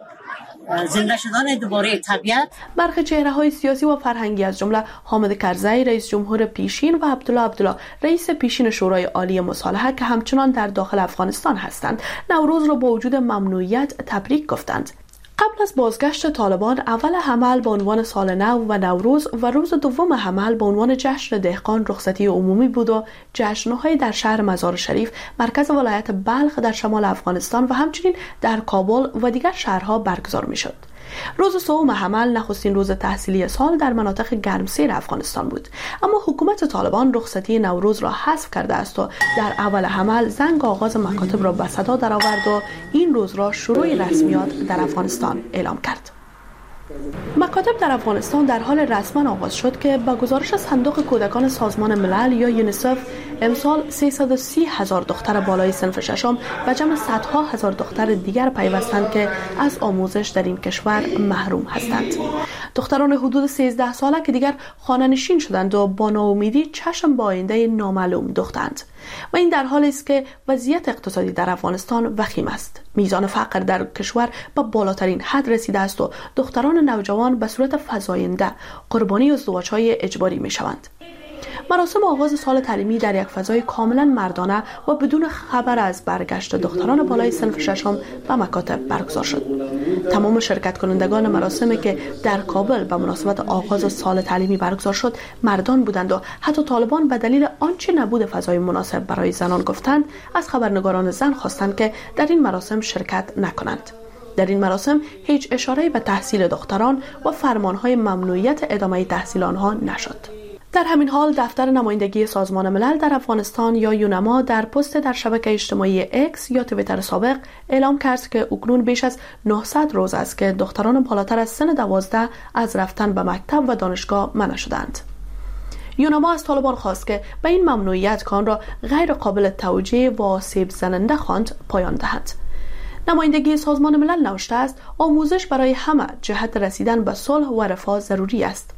زنده شدن دوباره طبیعت. برخی چهره‌های سیاسی و فرهنگی از جمله حامد کرزی رئیس جمهور پیشین و عبدالله عبدالله رئیس پیشین شورای عالی مصالحه که همچنان در داخل افغانستان هستند، نوروز را با وجود ممنوعیت تبریک گفتند. قبل از بازگشت طالبان، اول حمل به عنوان سال نو و نوروز و روز دوم حمل به عنوان جشن دهقان رخصتی عمومی بود و جشن‌های در شهر مزار شریف، مرکز ولایت بلخ در شمال افغانستان و همچنین در کابل و دیگر شهرها برگزار می‌شد. روز سوم حمل نخستین روز تحصیلی سال در مناطق گرمسیر افغانستان بود، اما حکومت طالبان رخصتی نوروز را حذف کرده است و در اول حمل زنگ آغاز مکاتب را به صدا درآورد و این روز را شروع رسمیات در افغانستان اعلام کرد. مکاتب در افغانستان در حال رسما آغاز شد که با گزارش صندوق کودکان سازمان ملل یا یونیسف امسال سیصد و سی هزار دختر بالای صنف ششم و جمع صدها هزار دختر دیگر پیوستند که از آموزش در این کشور محروم هستند. دختران حدود سیزده ساله که دیگر خانه‌نشین شدند و با ناامیدی چشم به آینده نامعلوم دوختند و این در حالی است که وضعیت اقتصادی در افغانستان وخیم است. میزان فقر در کشور به بالاترین حد رسیده است و دختران نوجوان به صورت فزاینده قربانی ازدواج‌های اجباری می‌شوند. مراسم آغاز سال تعلیمی در یک فضای کاملا مردانه و بدون خبر از برگشت دختران بالای صنف ششم به مکاتب برگزار شد. تمام شرکت کنندگان مراسمی که در کابل به مناسبت آغاز سال تعلیمی برگزار شد مردان بودند و حتی طالبان به دلیل آنچه نبود فضای مناسب برای زنان گفتند از خبرنگاران زن خواستند که در این مراسم شرکت نکنند. در این مراسم هیچ اشاره‌ای به تحصیل دختران و فرمانهای ممنوعیت ادامه تحصیل آنها نشد. در همین حال دفتر نمایندگی سازمان ملل در افغانستان یا یونما در پست در شبکه اجتماعی اکس یا توییتر سابق اعلام کرد که اکنون بیش از نهصد روز است که دختران بالاتر از سن دوازده از رفتن به مکتب و دانشگاه منع شدند. یونما از طالبان خواست که به این ممنوعیت کان را غیر قابل توجیه و آسیب زننده خواند پایان دهد. نمایندگی سازمان ملل نوشته است آموزش برای همه جهت رسیدن به صلح و رفاه ضروری است.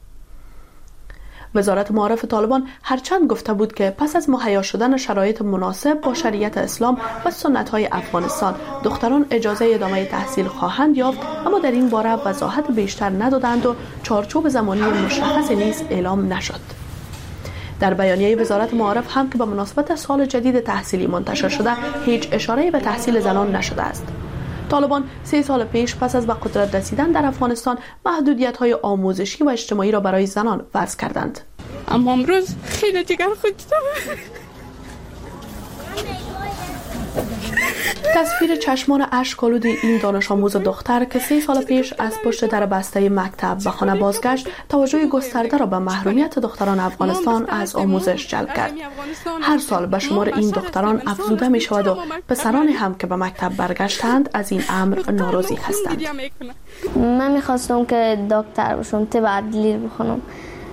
وزارت معارف طالبان هرچند گفته بود که پس از مهیا شدن شرایط مناسب با شریعت اسلام و سنت‌های افغانستان دختران اجازه ادامه تحصیل خواهند یافت، اما در این باره وضاحت بیشتر ندادند و چارچوب زمانی مشخصی نیز اعلام نشد. در بیانیه وزارت معارف هم که به مناسبت سال جدید تحصیلی منتشر شده هیچ اشاره‌ای به تحصیل زنان نشده است. طالبان سه سال پیش پس از به قدرت رسیدن در افغانستان محدودیت‌های آموزشی و اجتماعی را برای زنان وضع کردند. اما امروز خیلی جگر خودم. تصویر چشمان اشک‌آلود این دانش آموز دختر که سه سال پیش از پشت در بسته مکتب به خانه بازگشت توجه گسترده را به محرومیت دختران افغانستان از آموزش جلب کرد. هر سال به شمار این دختران افزوده می شود و پسرانی هم که به مکتب برگشتند از این امر ناراضی هستند. من میخواستم که دکتر بشم، طب عدلی بخونم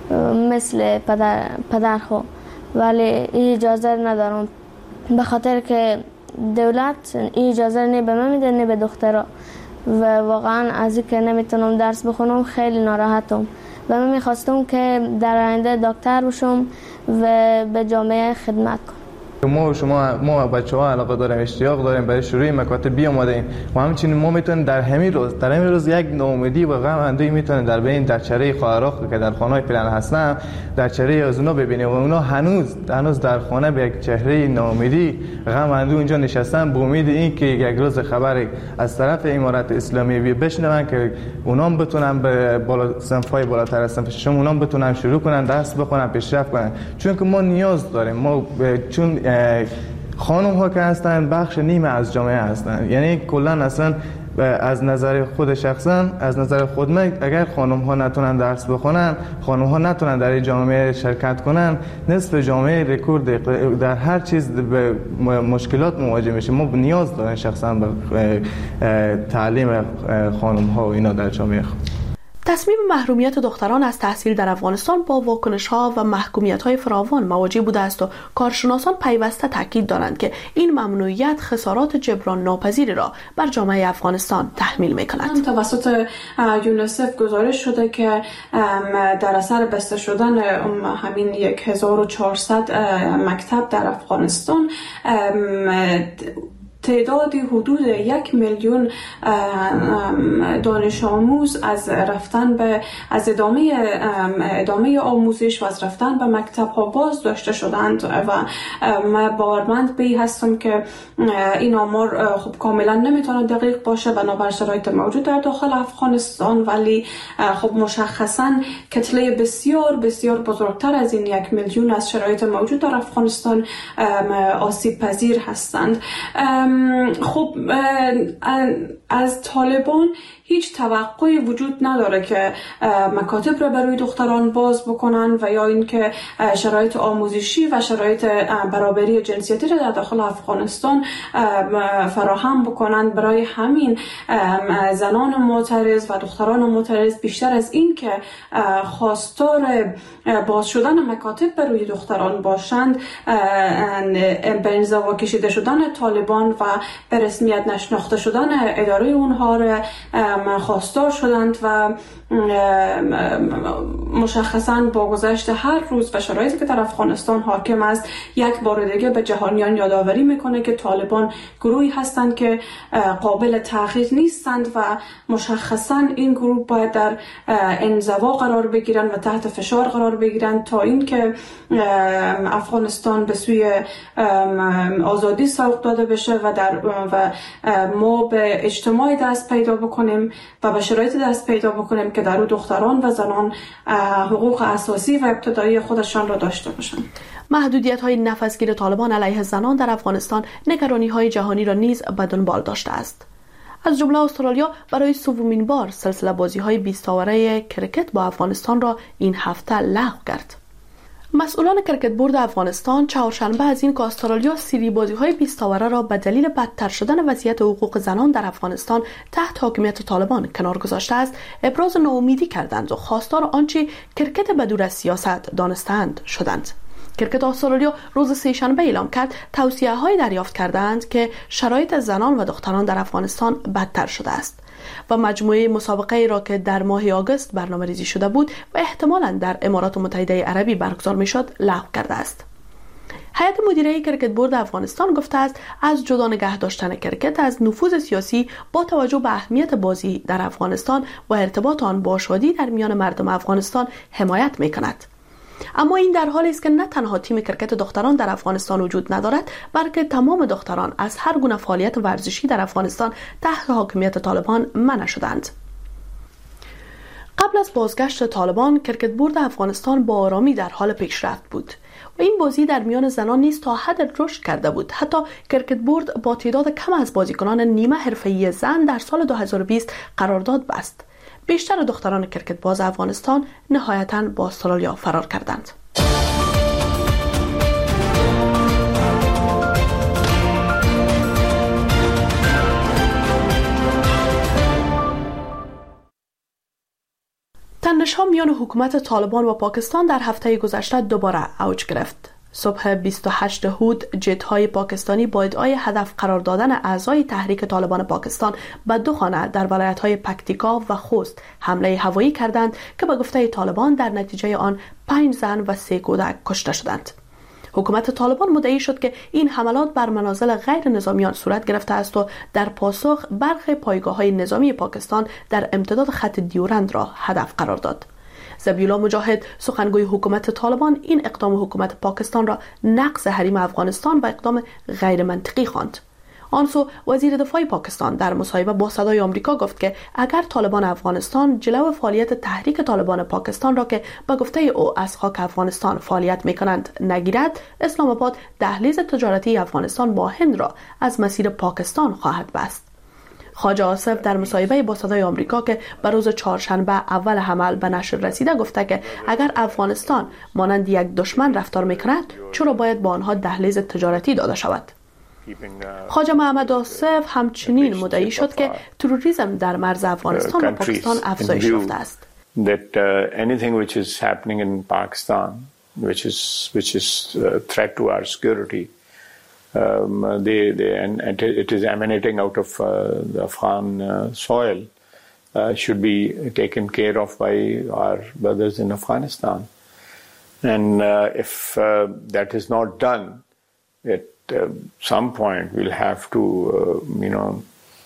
مثل پدر پدر خو، ولی اجازه ندارم به خاطر که دولت این اجازه نه به من میده نه به دخترها و واقعا از اینکه نمیتونم درس بخونم خیلی ناراحتم و من میخواستم که در آینده دکتر بشم و به جامعه خدمت کنم. ما و شما ما بچه‌ها علاقه داریم، اشتیاق داریم برای شروع مکاتب بیامادیم و همچنین ما میتونیم در همین روز در همین روز یک ناامیدی و غم اندوهی میتونیم در بین در چهره خواهرها که در خانه‌های پیرن هستن در چهره از اونا ببینیم و اونا هنوز هنوز در خانه به یک چهره ناامیدی غم اندوه اینجا نشستن به امید این که یک روز خبری از طرف امارت اسلامی بشنون که اونا بتونن به بالا صنف‌های بالاتر از صنف ششم اونا بتونن شروع کنن درس بخونن پیشرفت کنن، چون که ما نیاز داریم. ما چون خانم ها که هستن بخش نیمه از جامعه هستن، یعنی کلا اصلا از نظر خود شخصا از نظر خود من اگر خانم ها نتونن درس بخونن، خانم ها نتونن در این جامعه شرکت کنن، نصف جامعه رکورد در هر چیز به مشکلات مواجه میشه. ما نیاز داریم شخصا به تعلیم خانم ها و اینا در جامعه خود. تصمیم محرومیت دختران از تحصیل در افغانستان با واکنش‌ها و محکومیت‌های فراوان مواجه بوده است و کارشناسان پیوسته تاکید دارند که این ممنوعیت خسارات جبران ناپذیری را بر جامعه افغانستان تحمیل می‌کند. توسط یونیسف گزارش شده که در اثر بسته شدن همین هزار و چهارصد مکتب در افغانستان تعدادی حدود یک میلیون دانش آموز از رفتن به از ادامه ادامه آموزش و از رفتن به مکتب ها باز داشته شدند و من باورمند به این هستم که این آمار خب کاملا نمیتونه دقیق باشه بنابر شرایط موجود در داخل افغانستان، ولی خب مشخصا کتله بسیار بسیار بزرگتر از این یک میلیون از شرایط موجود در افغانستان آسیب پذیر هستند. خب از طالبان هیچ توقعی وجود نداره که مکاتب را برای دختران باز بکنن و یا اینکه شرایط آموزشی و شرایط برابری جنسیتی را در داخل افغانستان فراهم بکنن. برای همین زنان معترض و دختران معترض بیشتر از این که خواستار باز شدن مکاتب برای دختران باشند، به انزوا کشیده شدن طالبان و به رسمیت نشناخته شدن اداره اونها را خواستار شدند و مشخصاً با گذشت هر روز و شرایطی که در افغانستان حاکم است یک بار دیگه به جهانیان یادآوری میکنه که طالبان گروهی هستند که قابل تغییر نیستند و مشخصاً این گروه باید در انزوا قرار بگیرن و تحت فشار قرار بگیرن تا اینکه افغانستان به سوی آزادی سوق داده بشه و در و ما به اجتماعی دست پیدا بکنیم و به شرایط دست پیدا بکنیم که در او دختران و زنان حقوق اساسی و ابتدایی خودشان را داشته باشند. محدودیت‌های نفسگیر طالبان علیه زنان در افغانستان نگرانی‌های جهانی را نیز به دنبال داشته است. از جمله استرالیا برای سومین بار سلسله بازی‌های بیست اوره کرکت با افغانستان را این هفته لغو کرد. مسئولان کرکت بورد افغانستان چهارشنبه از این که استرالیا سری بازی‌های بیست اوره را به دلیل بدتر شدن وضعیت حقوق زنان در افغانستان تحت حاکمیت طالبان کنار گذاشته است، ابراز ناامیدی کردند و خواستار آنچه کرکت بدور از سیاست دانستند شدند. کرکت استرالیا روز سه‌شنبه اعلام کرد توصیه‌های دریافت کردند که شرایط زنان و دختران در افغانستان بدتر شده است و مجموعه مسابقه را که در ماه آگوست برنامه‌ریزی شده بود و احتمالاً در امارات متحده عربی برگزار می‌شد لغو کرده است. هیئت مدیره کرکت بورد افغانستان گفته است از جدا نگه داشتن کرکت از نفوذ سیاسی با توجه به اهمیت بازی در افغانستان و ارتباط آن با شادی در میان مردم افغانستان حمایت می‌کند. اما این در حالی است که نه تنها تیم کرکت دختران در افغانستان وجود ندارد، بلکه تمام دختران از هر گونه فعالیت ورزشی در افغانستان تحت حاکمیت طالبان منع شدند. قبل از بازگشت طالبان، کرکت بورد افغانستان با آرامی در حال پیشرفت بود و این بازی در میان زنان نیز تا حد رشد کرده بود. حتی کرکت بورد با تعداد کم از بازیکنان نیمه حرفه‌ای زن در سال دو هزار و بیست قرارداد بست. بیشتر دختران کرکت باز افغانستان نهایتاً با استرالیا فرار کردند. تنش‌ها میان حکومت طالبان و پاکستان در هفته گذشته دوباره اوج گرفت. صبح بیست و هشتم هود جت‌های پاکستانی با ادعای هدف قرار دادن اعضای تحریک طالبان پاکستان به دو خانه در ولایت‌های پکتیکا و خوست حمله هوایی کردند که به گفته طالبان در نتیجه آن پنج زن و سه کودک کشته شدند. حکومت طالبان مدعی شد که این حملات بر منازل غیر نظامیان صورت گرفته است و در پاسخ برخی پایگاه‌های نظامی پاکستان در امتداد خط دیورند را هدف قرار داد. ذبیحالله مجاهد سخنگوی حکومت طالبان این اقدام حکومت پاکستان را نقض حریم افغانستان و اقدام غیر منطقی خواند. آنسو وزیر دفاع پاکستان در مصاحبه با صدای آمریکا گفت که اگر طالبان افغانستان جلو فعالیت تحریک طالبان پاکستان را که به گفته او از خاک افغانستان فعالیت می‌کنند نگیرد، اسلام آباد دهلیز تجارتی افغانستان با هند را از مسیر پاکستان خواهد بست. خواجه آصف در مصاحبه با صدای آمریکا که به روز چهارشنبه اول حمل به نشر رسیده گفته که اگر افغانستان مانند یک دشمن رفتار می‌کند، چرا باید با آنها دهلیز تجارتی داده شود؟ خواجه محمد آصف همچنین مدعی شد که تروریسم در مرز افغانستان و پاکستان افزایش یافته است. That uh, anything which is happening in Pakistan, which is which is a threat to our security, um, they they and it is emanating out of uh, the Afghan uh, soil, uh, should be taken care of by our brothers in Afghanistan. And uh, if uh, that is not done, it uh, some point we'll have to, uh, you know,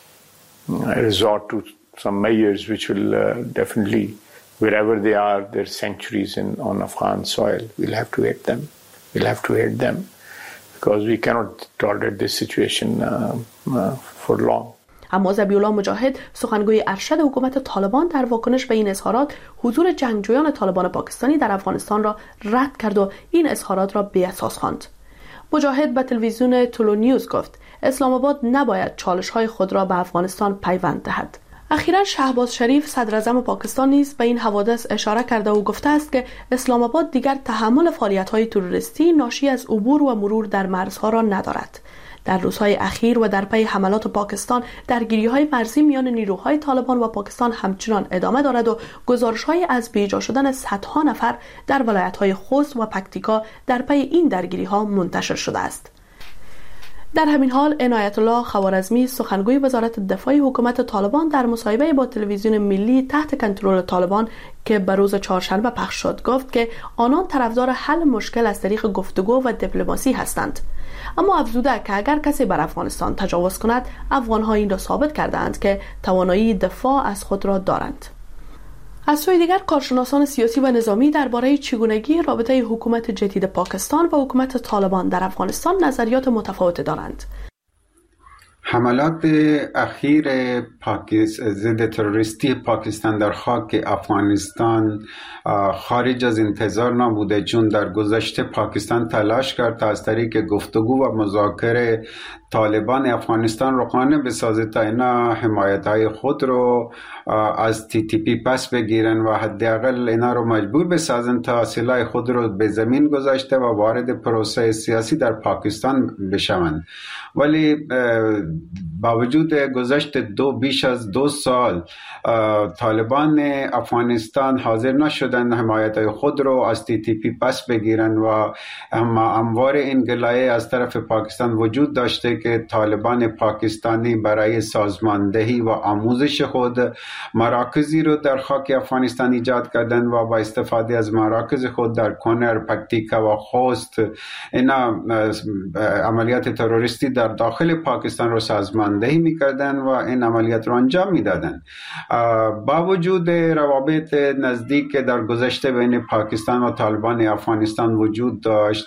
resort to some measures which will uh, definitely, wherever they are, their sanctuaries in, on Afghan soil, we'll have to hit them. We'll have to hit them because we cannot tolerate this situation uh, uh, for long. اما ذبیح الله مجاهد سخنگوی ارشد حکومت طالبان در واکنش به این اظهارات حضور جنگجویان طالبان پاکستانی در افغانستان را رد کرد و این اظهارات را بی‌اساس خواند. مجاهد به تلویزیون تولو نیوز گفت اسلام آباد نباید چالش‌های خود را به افغانستان پیوند دهد. اخیراً شهباز شریف صدر اعظم پاکستان نیز به این حوادث اشاره کرده و گفته است که اسلام آباد دیگر تحمل فعالیت‌های تروریستی ناشی از عبور و مرور در مرزها را ندارد. در روزهای اخیر و در پی حملات پاکستان درگیری‌های مرزی میان نیروهای طالبان و پاکستان همچنان ادامه دارد و گزارش‌های از بیجا شدن صدها نفر در ولایت‌های خوست و پکتیکا در پی این درگیری‌ها منتشر شده است. در همین حال عنایت الله خوارزمی سخنگوی وزارت دفاع حکومت طالبان در مصاحبه با تلویزیون ملی تحت کنترل طالبان که به روز چهارشنبه پخش شد گفت که آنان طرفدار حل مشکل از طریق گفتگو و دیپلماسی هستند، اما افزوده که اگر کسی بر افغانستان تجاوز کند افغان‌ها این را ثابت کردند که توانایی دفاع از خود را دارند. از سوی دیگر کارشناسان سیاسی و نظامی درباره چگونگی رابطه حکومت جدید پاکستان و حکومت طالبان در افغانستان نظریات متفاوت دارند. حملات اخیر ضد تروریستی پاکستان در خاک افغانستان خارج از انتظار نبوده، چون در گذشته پاکستان تلاش کرد تا از طریق گفتگو و مذاکره طالبان افغانستان رو قانع بسازه تا اینا حمایت‌های خود رو از تی تی پی پس بگیرن و حداقل اینا رو مجبور بسازن تا سلاح خود رو به زمین گذاشته و وارد پروسه سیاسی در پاکستان بشوند. ولی با وجود گذشت دو بیش از دو سال طالبان افغانستان حاضر نشدن حمایت‌های خود رو از تی تی پی پس بگیرن و اما اموار این گلایه از طرف پاکستان وجود داشته که طالبان پاکستانی برای سازماندهی و آموزش خود مراکزی رو در خاک افغانستان ایجاد کردن و با استفاده از مراکز خود در کنر، پکتیکا و خوست اینا عملیات تروریستی در داخل پاکستان رو سازماندهی میکردن و این عملیات رو انجام میدادن. با وجود روابط نزدیک در گذشته بین پاکستان و طالبان افغانستان وجود داشت،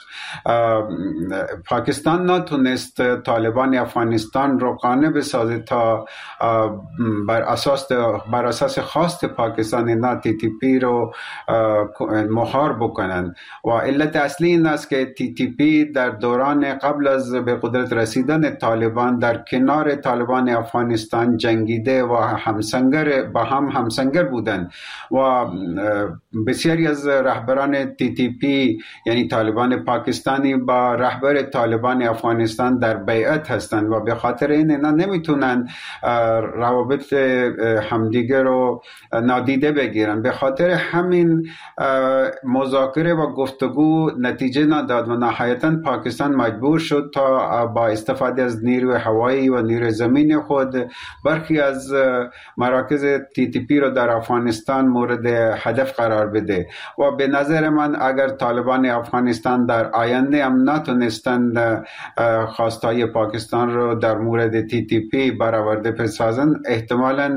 پاکستان نتونست طالبان افغانستان رو قانع بسازه تا بر اساس بر اساس خواست پاکستان اینا تی تی پی رو مهار بکنن و علت اصلی این است که تی تی پی در دوران قبل از به قدرت رسیدن طالبان در کنار طالبان افغانستان جنگیده و همسنگر با هم همسنگر بودند و بسیاری از رهبران تی تی پی یعنی طالبان پاکستانی با رهبر طالبان افغانستان در بیعت هستند و به خاطر این اینا نمیتونن روابط همدیگه رو نادیده بگیرن. به خاطر همین مذاکره و گفتگو نتیجه نداد و نهایتاً پاکستان مجبور شد تا با استفاده از نیروی هوایی و نیروی زمین خود برخی از مراکز تی تی پی رو در افغانستان مورد هدف قرار بده و به نظر من اگر طالبان افغانستان در آینده هم نتونستند خواستهای پاکستان رو در مورد تی تی پی برآورده بسازن، احتمالاً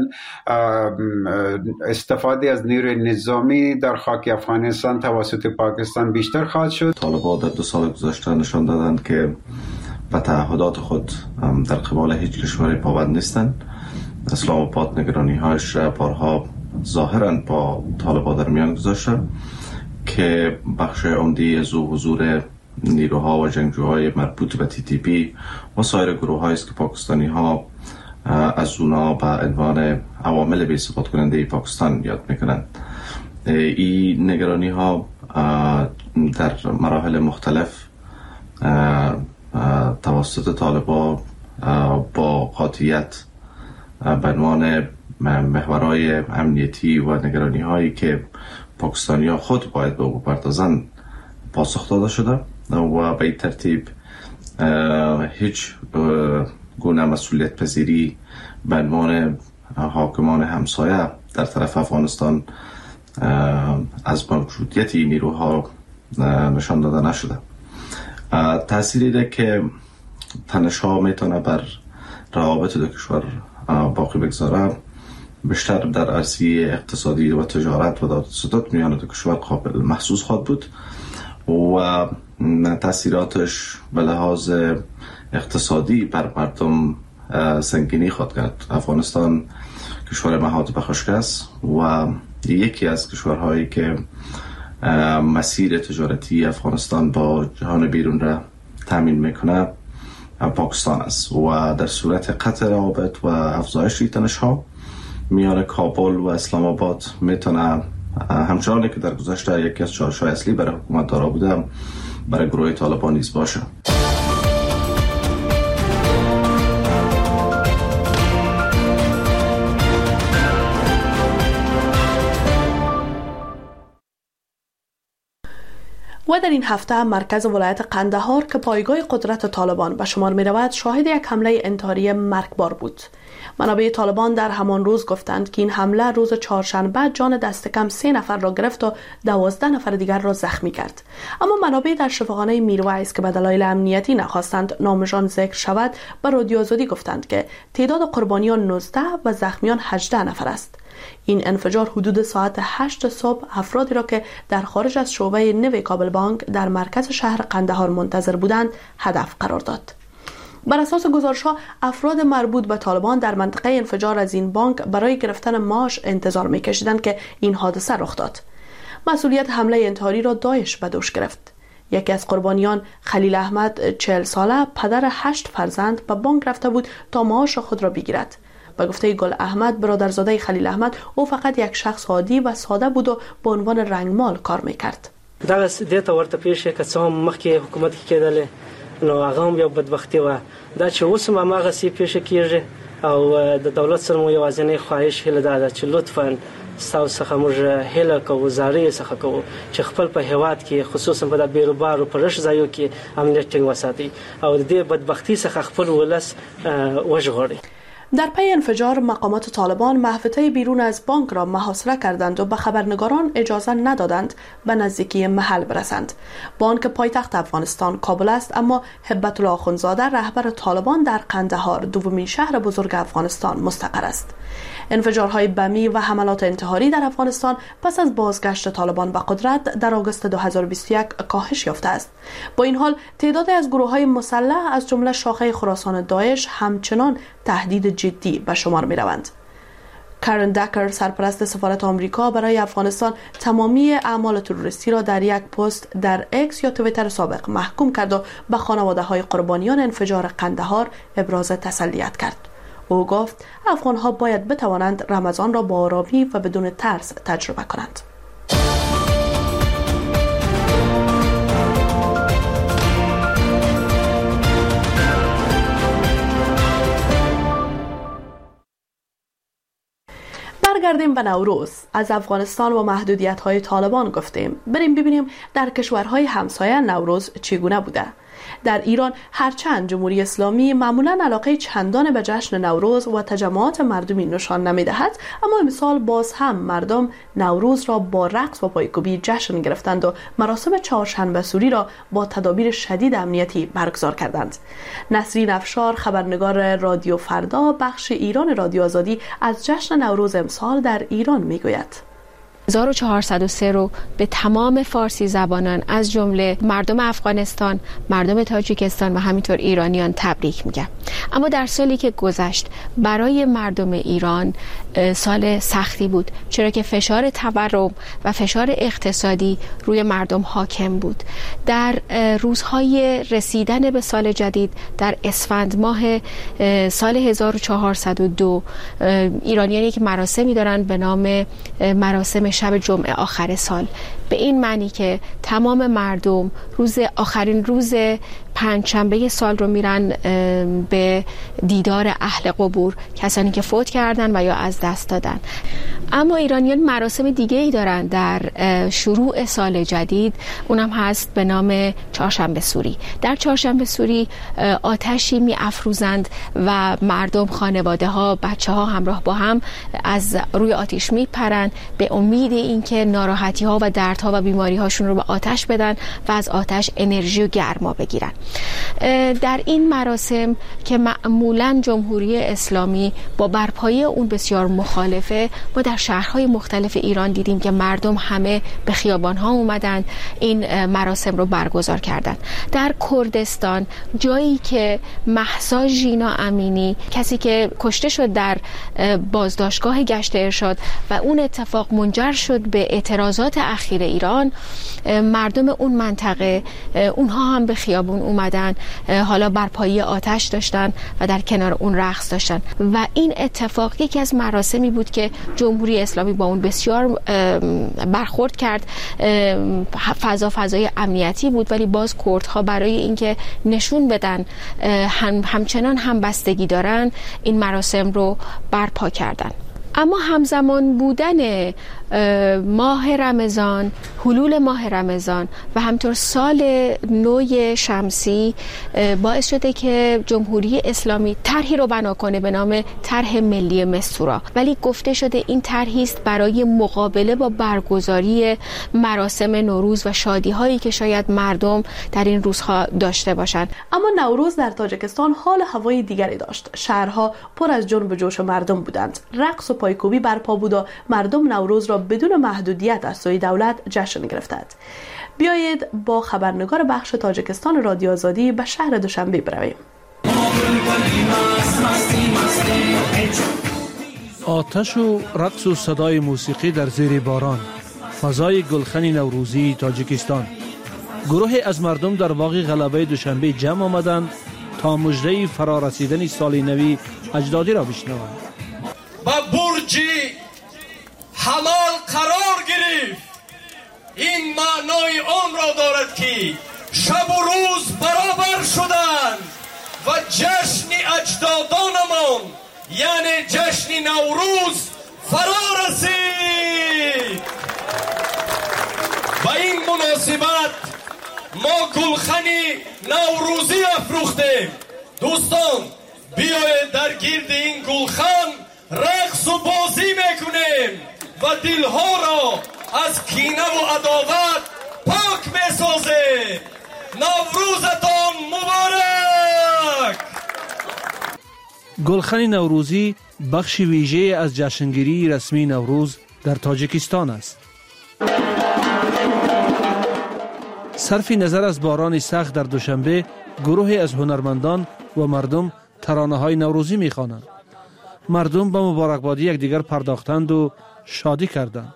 استفاده از نیروی نظامی در خاک افغانستان توسط پاکستان بیشتر خواهد شد. طالبان در دو سال گذشته نشان دادند که به تعهدات خود در قبال هیچ کشوری پابند نیستند. اسلام آباد نگرانی هایش بارها ظاهراً با طالبان در میان گذاشته که بخش عمده از حضور نیروها و جنگجوهای مربوط به تی تی پی و سایر گروه هایی است که پاکستانی ها از اونا به عنوان عوامل بی ثبات کننده پاکستان یاد میکنند. این نگرانی ها در مراحل مختلف توسط طالبان با قاطعیت به عنوان محورهای امنیتی و نگرانی هایی که پاکستانی ها خود باید به او بپردازند پاسخ داده شده و به این ترتیب هیچ گونه مسئولیت پذیری به عنوان حاکمان همسایه در طرف افغانستان از موجودیت این نیروها نشان داده نشده. تأثیری ده که تنش ها میتونه بر روابط دو کشور باقی بگذاره، بیشتر در عرصه اقتصادی و تجارت و تسدد میان دو کشور قابل محسوس خواهد بود و تاثیراتش به لحاظ اقتصادی بر مردم سنگینی خواهد کرد. افغانستان کشور محاط به خشک است و یکی از کشورهایی که مسیر تجارتی افغانستان با جهان بیرون را تامین میکنه پاکستان است و در صورت قطع روابط و افزایش تنش ها میان کابل و اسلام آباد میتونه همچنانی که در گذشته یکی از چالش‌های اصلی برای حکومت دارا بوده برای گروه طالبان نیز باشه. و در این هفته مرکز ولایت قندهار که پایگاه قدرت طالبان به شمار می رود شاهد یک حمله انتحاری مرگبار بود. منابع طالبان در همان روز گفتند که این حمله روز چهارشنبه جان دست کم سه نفر را گرفت و دوازده نفر دیگر را زخمی کرد. اما منابع در شفاخانه میرویس که به دلایل امنیتی نخواستند نامشان ذکر شود به رادیو آزادی گفتند که تعداد قربانیان نوزده و زخمیان هجده نفر است. این انفجار حدود ساعت هشت صبح افرادی را که در خارج از شعبه نوی کابل بانک در مرکز شهر قندهار منتظر بودند هدف قرار داد. بر اساس گزارش‌ها افراد مربوط به طالبان در منطقه انفجار از این بانک برای گرفتن معاش انتظار می‌کشیدند که این حادثه رخ داد. مسئولیت حمله انتحاری را داعش به دوش گرفت. یکی از قربانیان خلیل احمد چهل ساله پدر هشت فرزند به بانک رفته بود تا معاش خود را بگیرد. به گفته گل احمد برادرزاده خلیل احمد او فقط یک شخص عادی و ساده بود و به عنوان رنگمال کار میکرد. دا دته ورته پیښه که څوم مخکې حکومت کې کېدل نو هغه هم یو بدبختی و دا چې اوس هم هغه سي پیښه کېږي او د دولت سره مو یوازینی خواهش هله دا چې لطفاً تاسو څخه موږ هله کوو زارې څخه کوو چې خپل په هواد کې خصوصا په د بیروبارو پرش ځایو کې امنیت ټینګ وساتي او د دې بدبختی څخه خپل ولس وژغوري. در پی انفجار مقامات طالبان محوطه بیرون از بانک را محاصره کردند و به خبرنگاران اجازه ندادند به نزدیکی محل برسند. بانک پایتخت افغانستان کابل است اما هبت الله اخوندزاده رهبر طالبان در قندهار دومین شهر بزرگ افغانستان مستقر است. انفجارهای بمی و حملات انتحاری در افغانستان پس از بازگشت طالبان به قدرت در آگوست دو هزار و بیست و یک کاهش یافته است. با این حال تعدادی از گروه‌های مسلح از جمله شاخه خراسان داعش همچنان تهدید جدی به شمار می روند. کارن دکر سرپرست سفارت آمریکا برای افغانستان تمامی اعمال تروریستی را در یک پست در اکس یا توییتر سابق محکوم کرد و به خانواده‌های قربانیان انفجار قندهار ابراز تسلیت کرد. او گفت افغان‌ها باید بتوانند رمضان را با آرامی و بدون ترس تجربه کنند. برگردیم به نوروز. از افغانستان و محدودیت‌های طالبان گفتیم. بریم ببینیم در کشورهای همسایه نوروز چگونه بوده. در ایران هرچند جمهوری اسلامی معمولا علاقه چندان به جشن نوروز و تجمعات مردمی نشان نمی‌دهد، اما امسال باز هم مردم نوروز را با رقص و پایکوبی جشن گرفتند و مراسم چهارشنبه سوری را با تدابیر شدید امنیتی برگزار کردند. نسرین افشار خبرنگار رادیو فردا بخش ایران رادیو آزادی از جشن نوروز امسال در ایران میگوید. هزار و چهارصد و سه رو به تمام فارسی زبانان از جمله مردم افغانستان، مردم تاجیکستان و همینطور ایرانیان تبریک میگم. اما در سالی که گذشت برای مردم ایران سال سختی بود، چرا که فشار تورم و فشار اقتصادی روی مردم حاکم بود. در روزهای رسیدن به سال جدید در اسفند ماه سال هزار و چهارصد و دو ایرانیانی که مراسمی دارند به نام مراسم شب جمعه آخر سال، به این معنی که تمام مردم روز آخرین روز پنجشنبه سال رو میرن به دیدار اهل قبور، کسانی که فوت کردن و یا از دست دادن. اما ایرانیان مراسم دیگه ای دارن در شروع سال جدید، اونم هست به نام چهارشنبه سوری. در چهارشنبه سوری آتشی می افروزند و مردم، خانواده ها، بچه ها همراه با هم از روی آتش می پرند به امید اینکه ناراحتی ها و دردها و بیماری هاشون رو به آتش بدن و از آتش انرژی و گرما بگیرن. در این مراسم که معمولاً جمهوری اسلامی با برپایی اون بسیار مخالفه، ما در شهرهای مختلف ایران دیدیم که مردم همه به خیابان‌ها اومدند این مراسم رو برگزار کردند. در کردستان جایی که مهسا ژینا امینی، کسی که کشته شد در بازداشتگاه گشت ارشاد و اون اتفاق منجر شد به اعتراضات اخیر ایران، مردم اون منطقه اونها هم به خیابون اومدن، حالا برپایی آتش داشتن و در کنار اون رقص داشتن و این اتفاق یکی از مراسمی بود که جمهوری اسلامی با اون بسیار برخورد کرد. فضا فضای امنیتی بود، ولی باز کردها برای اینکه نشون بدن هم همچنان هم بستگی دارن این مراسم رو برپا کردن. اما همزمان بودن ماه رمضان، حلول ماه رمضان و همطور سال نو شمسی باعث شده که جمهوری اسلامی طرحی رو بنا کنه به نام طرح ملی مستورا، ولی گفته شده این طرحی است برای مقابله با برگزاری مراسم نوروز و شادی هایی که شاید مردم در این روزها داشته باشند. اما نوروز در تاجیکستان حال هوای دیگری داشت. شهرها پر از جنب و جوش مردم بودند. رقص و پایکوبی برپا بود و مردم نوروز را بدون محدودیت از سوی دولت جشن گرفتند. بیایید با خبرنگار بخش تاجیکستان رادیو آزادی به شهر دوشنبه برویم. آتش و رقص و صدای موسیقی در زیر باران، فضای گلخن نوروزی تاجیکستان. گروهی از مردم در باغ غلبه دوشنبه جمع آمدند تا مژده فرارسیدن سال نو اجدادی را بشنوند. با برج حلال قرار گرفت، این معنای آن را دارد که شب و روز برابر شدند و جشن اجدادانمان یعنی جشن نوروز فرا رسید. با این مناسبت ما گلخن نوروزی افروختیم. دوستان بیایید در گرد این گلخن رقص و بازی میکنیم و دلها را از کینه و عداوت پاک میسازیم. نوروزتان مبارک. گلخن نوروزی بخش ویژه از جشنگیری رسمی نوروز در تاجیکستان است. صرف نظر از باران سخت در دوشنبه، گروهی از هنرمندان و مردم ترانه‌های نوروزی می‌خوانند. مردم به مبارکبادی یکدیگر پرداختند و شادی کردند.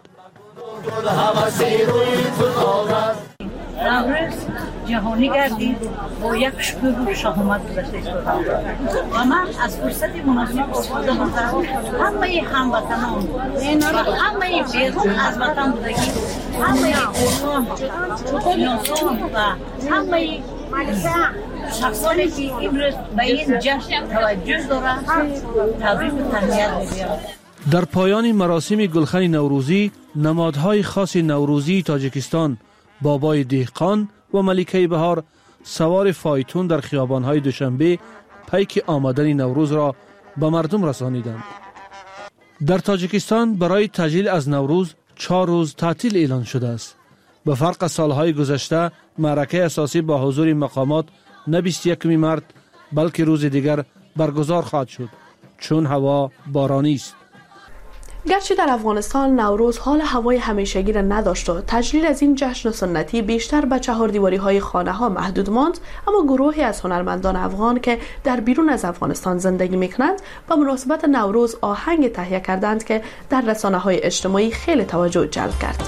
نوروز جهانی گردید با یک شکوه و شهامت گذشته شد و من از فرصت مناسب استفاده می‌کنم همه هموطنان و همه بیرون از وطن بودگی، همه قومان، شناسان و همه شخصانی که امروز به این جشن توجه دارند تبریک و تهنیت می‌گویم. در پایان مراسم گلخن نوروزی، نمادهای خاص نوروزی تاجیکستان، بابای دهقان و ملکه بهار سوار فایتون در خیابان‌های دوشنبه پیک آمدن نوروز را به مردم رسانیدند. در تاجیکستان برای تجلیل از نوروز چهار روز تعطیل اعلان شده است. به فرق از سالهای گذشته، معرکه اساسی با حضور مقامات نه بیست و یکم مارس بلکه روز دیگر برگزار خواهد شد چون هوا بارانی است. گرچه در افغانستان نوروز حال هوای همیشگی را نداشت و تجلیل از این جشن سنتی بیشتر به چهاردیواری های خانه ها محدود ماند، اما گروهی از هنرمندان افغان که در بیرون از افغانستان زندگی میکنند با مناسبت نوروز آهنگ تهیه کردند که در رسانه های اجتماعی خیلی توجه جلب کرد.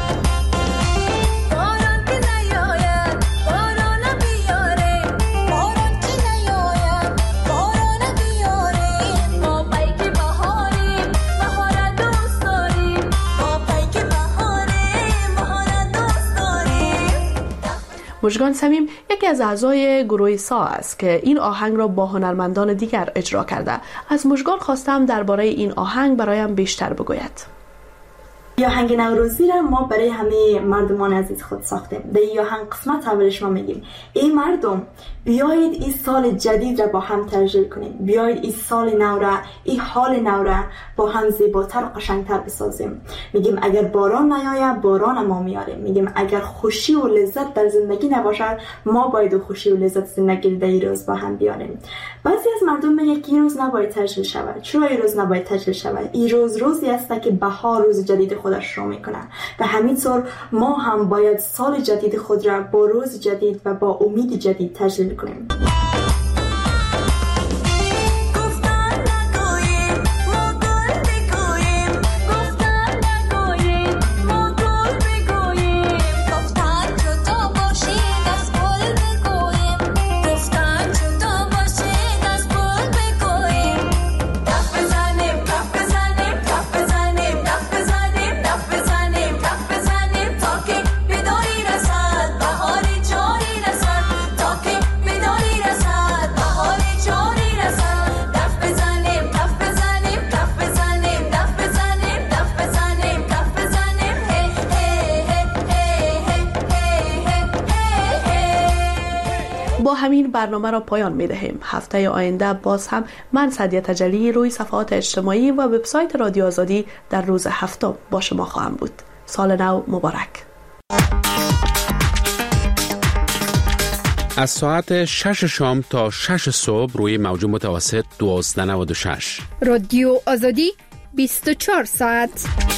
مژگان صمیم یکی از اعضای گروه سا است که این آهنگ را با هنرمندان دیگر اجرا کرده. از مژگان خواستم درباره این آهنگ برایم بیشتر بگوید. یا آهنگ نوروزی را ما برای همه مردمان عزیز خود ساختیم. در این آهنگ قسمت اولش ما میگیم ای مردم بیایید این سال جدید را با هم تجلیل کنیم، بیایید این سال نو را، این حال نو را با هم زیباتر و قشنگتر بسازیم. میگیم اگر باران نیاید باران ما میاریم. میگیم اگر خوشی و لذت در زندگی نباشد ما باید خوشی و لذت زندگی در این روز با هم بیاریم. بعضی از مردم میگن که این روز نباید تجلیل شود. چرا این روز نباید تجلیل شود؟ این روز روزی است که بهار روز جدید خودش رو میکنه. به همین طور ما هم باید سال جدید خود را با روز جدید و با امید جدید تجلیل کنیم. با همین برنامه را پایان می دهیم. هفته آینده باز هم من سعدیه تجلی روی صفحات اجتماعی و وبسایت رادیو آزادی در روز هفتم با شما خواهم بود. سال نو مبارک. از ساعت شش شام تا شش صبح روی موج متوسط دوازده نود و شش رادیو آزادی بیست و چهار ساعت.